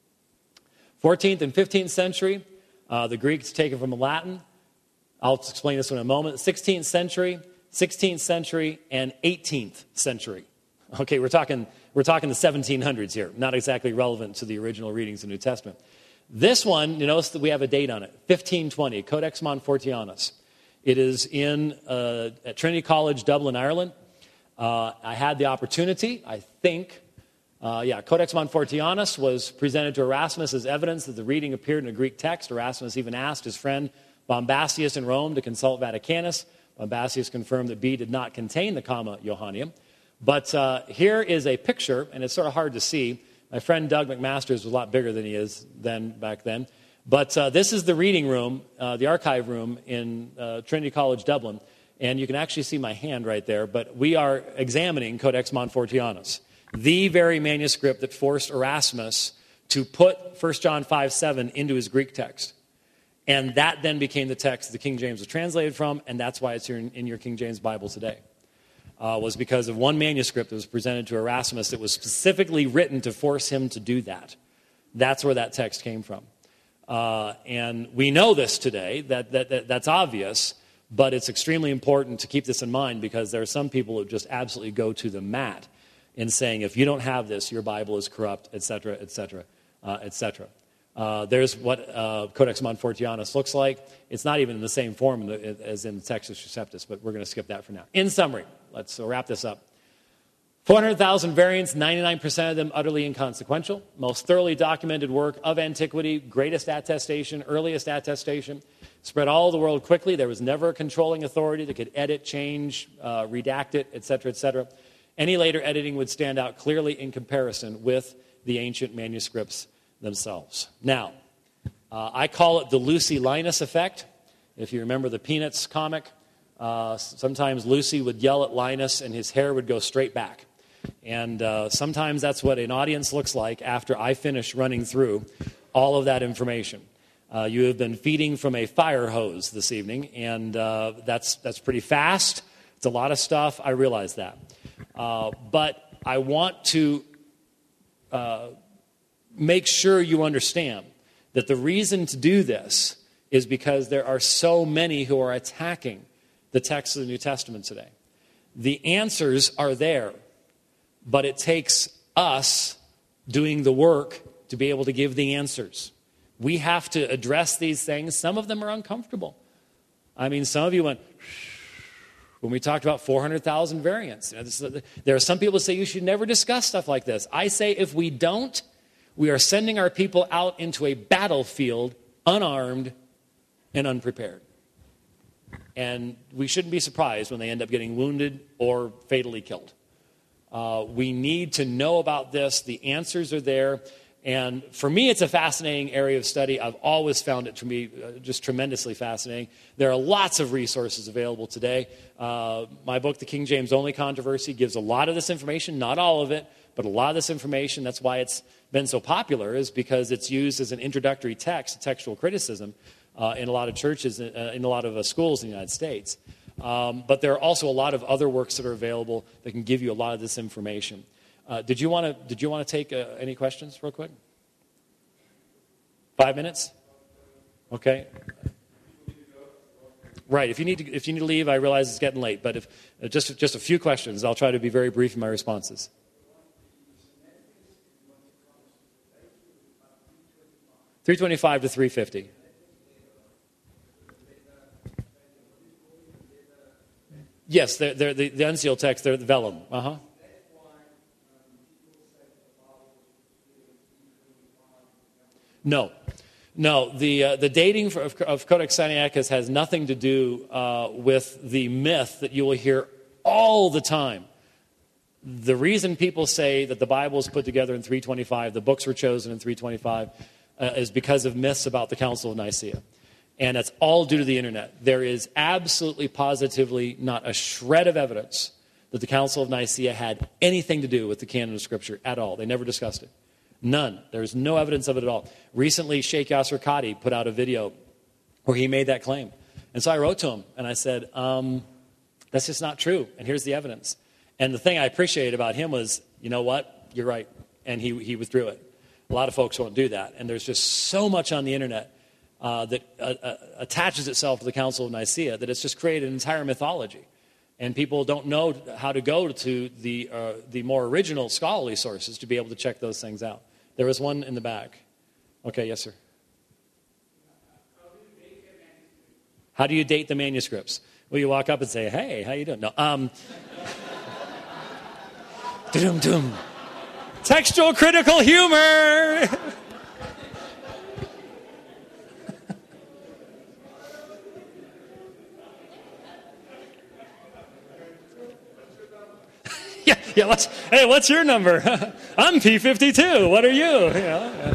14th and 15th century, the Greek is taken from the Latin. I'll explain this in a moment. 16th century, and 18th century. Okay, we're talking the 1700s here, not exactly relevant to the original readings of the New Testament. This one, you notice that we have a date on it, 1520, Codex Montfortianus. It is at Trinity College, Dublin, Ireland. I had the opportunity, Codex Montfortianus was presented to Erasmus as evidence that the reading appeared in a Greek text. Erasmus even asked his friend Bombastius in Rome to consult Vaticanus. Bombastius confirmed that B did not contain the Comma Johanneum. But here is a picture, and it's sort of hard to see. My friend Doug McMasters was a lot bigger than he is back then. But this is the reading room, the archive room in Trinity College, Dublin. And you can actually see my hand right there. But we are examining Codex Montfortianus, the very manuscript that forced Erasmus to put 1 John 5:7 into his Greek text. And that then became the text the King James was translated from, and that's why it's here in your King James Bible today. Was because of one manuscript that was presented to Erasmus that was specifically written to force him to do that. That's where that text came from. And we know this today, that's obvious, but it's extremely important to keep this in mind because there are some people who just absolutely go to the mat. in saying, if you don't have this, your Bible is corrupt, etc., etc., etc. There's what Codex Montfortianus looks like. It's not even in the same form as in Textus Receptus, but we're going to skip that for now. In summary, let's wrap this up. 400,000 variants, 99% of them utterly inconsequential. Most thoroughly documented work of antiquity, greatest attestation, earliest attestation. Spread all over the world quickly. There was never a controlling authority that could edit, change, redact it, etc., etc. Any later editing would stand out clearly in comparison with the ancient manuscripts themselves. Now, I call it the Lucy Linus effect. If you remember the Peanuts comic, sometimes Lucy would yell at Linus and his hair would go straight back. And sometimes that's what an audience looks like after I finish running through all of that information. You have been feeding from a fire hose this evening, and that's pretty fast. It's a lot of stuff. I realize that. But I want to make sure you understand that the reason to do this is because there are so many who are attacking the text of the New Testament today. The answers are there, but it takes us doing the work to be able to give the answers. We have to address these things. Some of them are uncomfortable. I mean, some of you went, when we talked about 400,000 variants. There are some people who say you should never discuss stuff like this. I say if we don't, we are sending our people out into a battlefield unarmed and unprepared. And we shouldn't be surprised when they end up getting wounded or fatally killed. We need to know about this. The answers are there. And for me, it's a fascinating area of study. I've always found it to be just tremendously fascinating. There are lots of resources available today. My book, The King James Only Controversy, gives a lot of this information, not all of it, but a lot of this information. That's why it's been so popular, is because it's used as an introductory text, textual criticism, in a lot of churches, in a lot of schools in the United States. But there are also a lot of other works that are available that can give you a lot of this information. Did you want to take any questions real quick? 5 minutes? Okay. Right. If you need to leave, I realize it's getting late. But if just a few questions, I'll try to be very brief in my responses. $325 to $350. Yes, they're the unsealed text. They're the vellum. No. The dating of Codex Sinaiticus has nothing to do with the myth that you will hear all the time. The reason people say that the Bible is put together in 325, the books were chosen in 325, is because of myths about the Council of Nicaea. And that's all due to the internet. There is absolutely, positively not a shred of evidence that the Council of Nicaea had anything to do with the canon of Scripture at all. They never discussed it. None. There's no evidence of it at all. Recently, Sheikh Yasser Qadhi put out a video where he made that claim. And so I wrote to him, and I said, that's just not true, and here's the evidence. And the thing I appreciated about him was, you know what, you're right, and he withdrew it. A lot of folks won't do that, and there's just so much on the internet that attaches itself to the Council of Nicaea that it's just created an entire mythology. And people don't know how to go to the more original scholarly sources to be able to check those things out. There was one in the back. Okay, yes, sir. How do you date the manuscripts? Well, you walk up and say, hey, how you doing? No. Dum-dum. Textual critical humor. Yeah. What's your number? I'm P52. What are you? Yeah.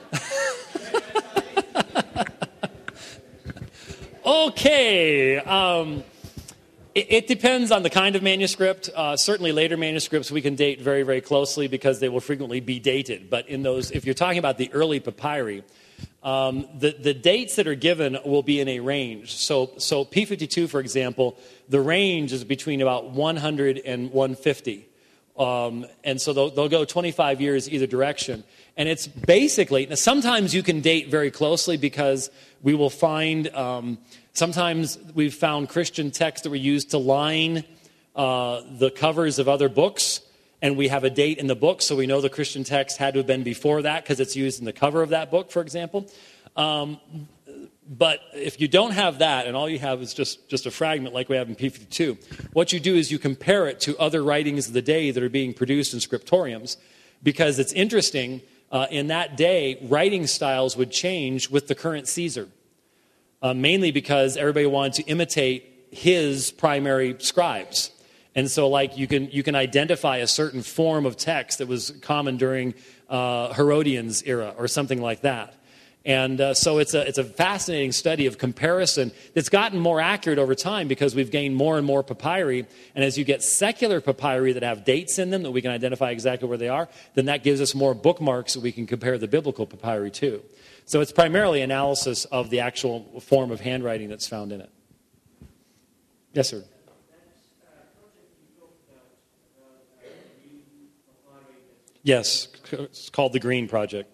Okay. It depends on the kind of manuscript. Certainly later manuscripts we can date very, very closely because they will frequently be dated. But in those, if you're talking about the early papyri, the dates that are given will be in a range. So P52, for example, the range is between about 100 and 150. And so they'll go 25 years either direction. And it's basically, now sometimes you can date very closely because we will find, sometimes we've found Christian texts that were used to line the covers of other books. and we have a date in the book, so we know the Christian text had to have been before that because it's used in the cover of that book, for example. But if you don't have that, and all you have is just a fragment like we have in P52, what you do is you compare it to other writings of the day that are being produced in scriptoriums, because it's interesting, in that day, writing styles would change with the current Caesar, mainly because everybody wanted to imitate his primary scribes. And so, like, you can identify a certain form of text that was common during Herodian's era or something like that. And so it's a fascinating study of comparison that's gotten more accurate over time because we've gained more and more papyri. And as you get secular papyri that have dates in them that we can identify exactly where they are, then that gives us more bookmarks that we can compare the biblical papyri to. So it's primarily analysis of the actual form of handwriting that's found in it. Yes, sir. Yes, it's called the Green Project.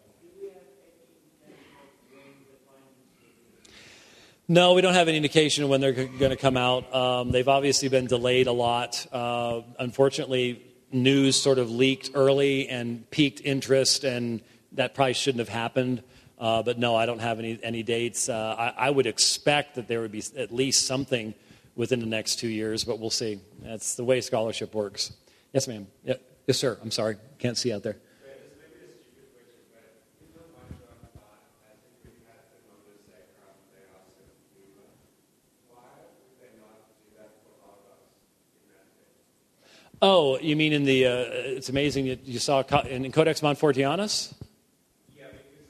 No, we don't have any indication of when they're going to come out. They've obviously been delayed a lot. Unfortunately, news sort of leaked early and piqued interest, and that probably shouldn't have happened. But no, I don't have any dates. I would expect that there would be at least something within the next 2 years, but we'll see. That's the way scholarship works. Yes, ma'am. Yeah. Yes, sir. I'm sorry. Can't see out there. Oh, you mean in the? It's amazing that you saw in Codex Montfortianus. Yeah,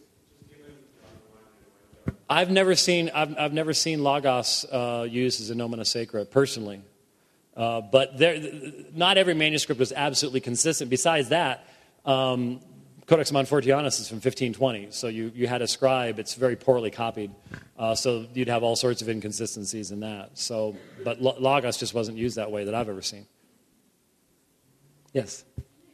I've never seen Logos used as a nomina sacra personally, but not every manuscript was absolutely consistent. Besides that, Codex Montfortianus is from 1520, so you had a scribe. It's very poorly copied, so you'd have all sorts of inconsistencies in that. So, but Logos just wasn't used that way that I've ever seen. Yes.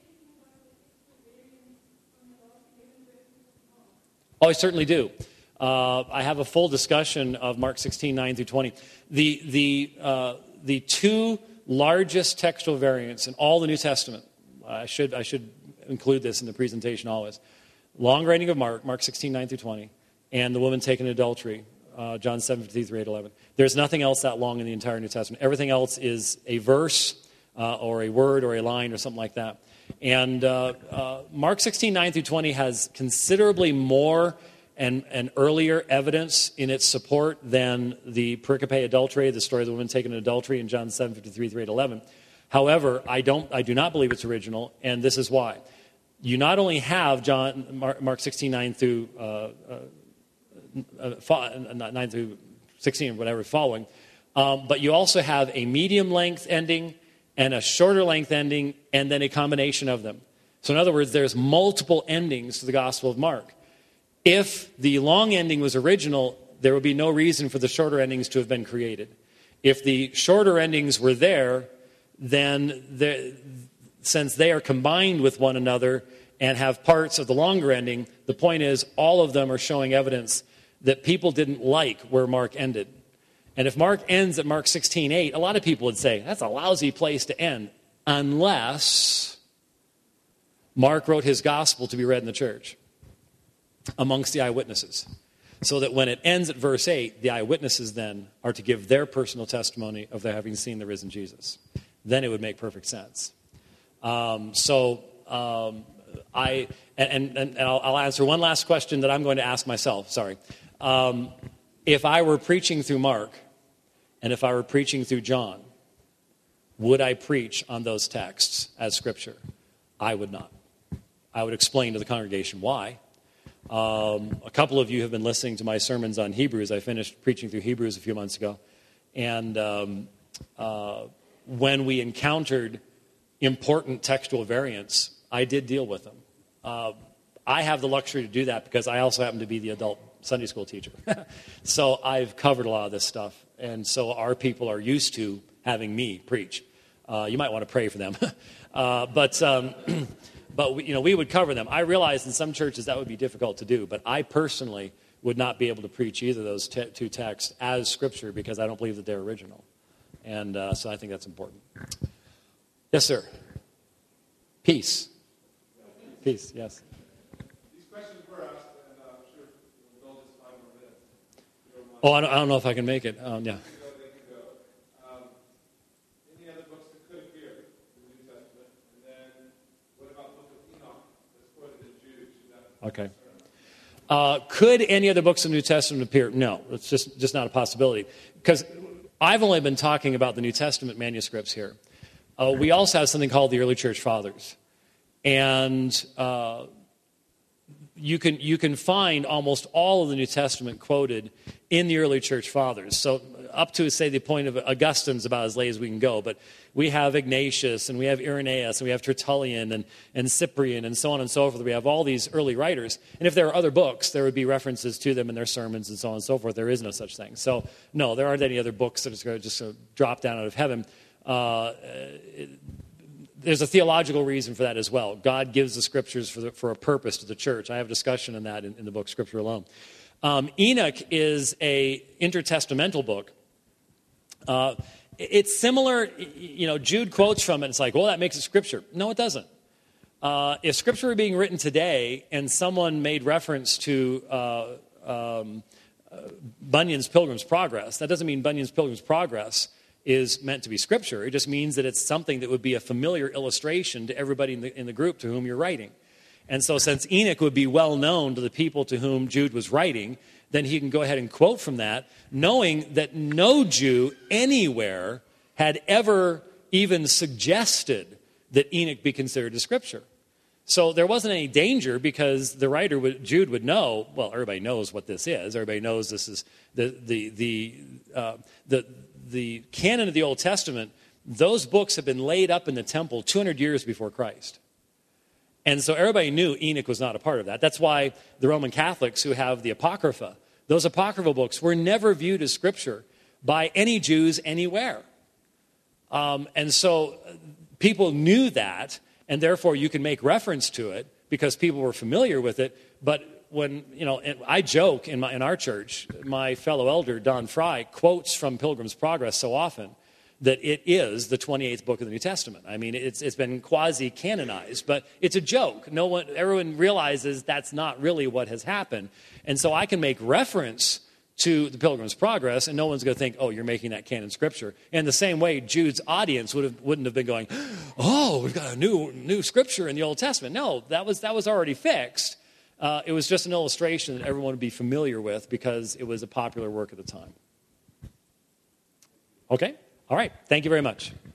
Oh, I certainly do. I have a full discussion of Mark 16:9 through 20. The two largest textual variants in all the New Testament. I should include this in the presentation always. Long writing of Mark 16:9 through 20, and the woman taken in adultery, John 7:53, 8:11. There's nothing else that long in the entire New Testament. Everything else is a verse. Or a word or a line or something like that. And Mark 16:9 through 20 has considerably more and earlier evidence in its support than the pericope adultery, the story of the woman taken in adultery in John 7:53 through 8:11. However, I do not believe it's original, and this is why. You not only have Mark 16:9 through 9 through 16, whatever following, but you also have a medium length ending and a shorter length ending, and then a combination of them. So in other words, there's multiple endings to the Gospel of Mark. If the long ending was original, there would be no reason for the shorter endings to have been created. If the shorter endings were there, then since they are combined with one another and have parts of the longer ending, the point is all of them are showing evidence that people didn't like where Mark ended. And if Mark ends at Mark 16:8, a lot of people would say, that's a lousy place to end, unless Mark wrote his gospel to be read in the church amongst the eyewitnesses. So that when it ends at verse 8, the eyewitnesses then are to give their personal testimony of their having seen the risen Jesus. Then it would make perfect sense. I'll answer one last question that I'm going to ask myself. Sorry. If I were preaching through Mark, and if I were preaching through John, would I preach on those texts as Scripture? I would not. I would explain to the congregation why. A couple of you have been listening to my sermons on Hebrews. I finished preaching through Hebrews a few months ago. And when we encountered important textual variants, I did deal with them. I have the luxury to do that because I also happen to be the adult Sunday school teacher. So I've covered a lot of this stuff. And so our people are used to having me preach. You might want to pray for them. But we would cover them. I realize in some churches that would be difficult to do. But I personally would not be able to preach either of those two texts as Scripture because I don't believe that they're original. And so I think that's important. Yes, sir. Peace. Peace, yes. These questions were asked, and I'm sure we'll go just 5 more minutes. Oh, I don't know if I can make it. Yeah. They can go. Any other books that could appear in the New Testament? And then what about the book of Enoch that's quoted in Jude? Okay. Could any other books in the New Testament appear? No, it's just not a possibility. Because I've only been talking about the New Testament manuscripts here. We also have something called the early church fathers. And you can find almost all of the New Testament quoted in the early church fathers. So up to, say, the point of Augustine's about as late as we can go. But we have Ignatius, and we have Irenaeus, and we have Tertullian, and Cyprian, and so on and so forth. We have all these early writers. And if there are other books, there would be references to them in their sermons and so on and so forth. There is no such thing. So, no, there aren't any other books that are just going to drop down out of heaven. There's a theological reason for that as well. God gives the Scriptures for a purpose to the church. I have a discussion on that in the book Scripture Alone. Enoch is a intertestamental book. It's similar, Jude quotes from it. It's like, well, that makes it Scripture. No, it doesn't. If Scripture were being written today and someone made reference to Bunyan's Pilgrim's Progress, that doesn't mean Bunyan's Pilgrim's Progress is meant to be Scripture. It just means that it's something that would be a familiar illustration to everybody in the group to whom you're writing. And so since Enoch would be well known to the people to whom Jude was writing, then he can go ahead and quote from that, knowing that no Jew anywhere had ever even suggested that Enoch be considered a Scripture. So there wasn't any danger because the writer, Jude, would know, well, everybody knows what this is. Everybody knows this is the canon of the Old Testament. Those books have been laid up in the temple 200 years before Christ. And so everybody knew Enoch was not a part of that. That's why the Roman Catholics who have the Apocrypha, those apocryphal books were never viewed as Scripture by any Jews anywhere. And so people knew that, and therefore you can make reference to it because people were familiar with it. But when, I joke in our church, my fellow elder, Don Fry, quotes from Pilgrim's Progress so often that it is the 28th book of the New Testament. I mean, it's been quasi-canonized, but it's a joke. Everyone realizes that's not really what has happened. And so I can make reference to the Pilgrim's Progress, and no one's going to think, oh, you're making that canon Scripture. And the same way, Jude's audience wouldn't have been going, oh, we've got a new Scripture in the Old Testament. No, that was already fixed. It was just an illustration that everyone would be familiar with because it was a popular work at the time. Okay? All right. Thank you very much.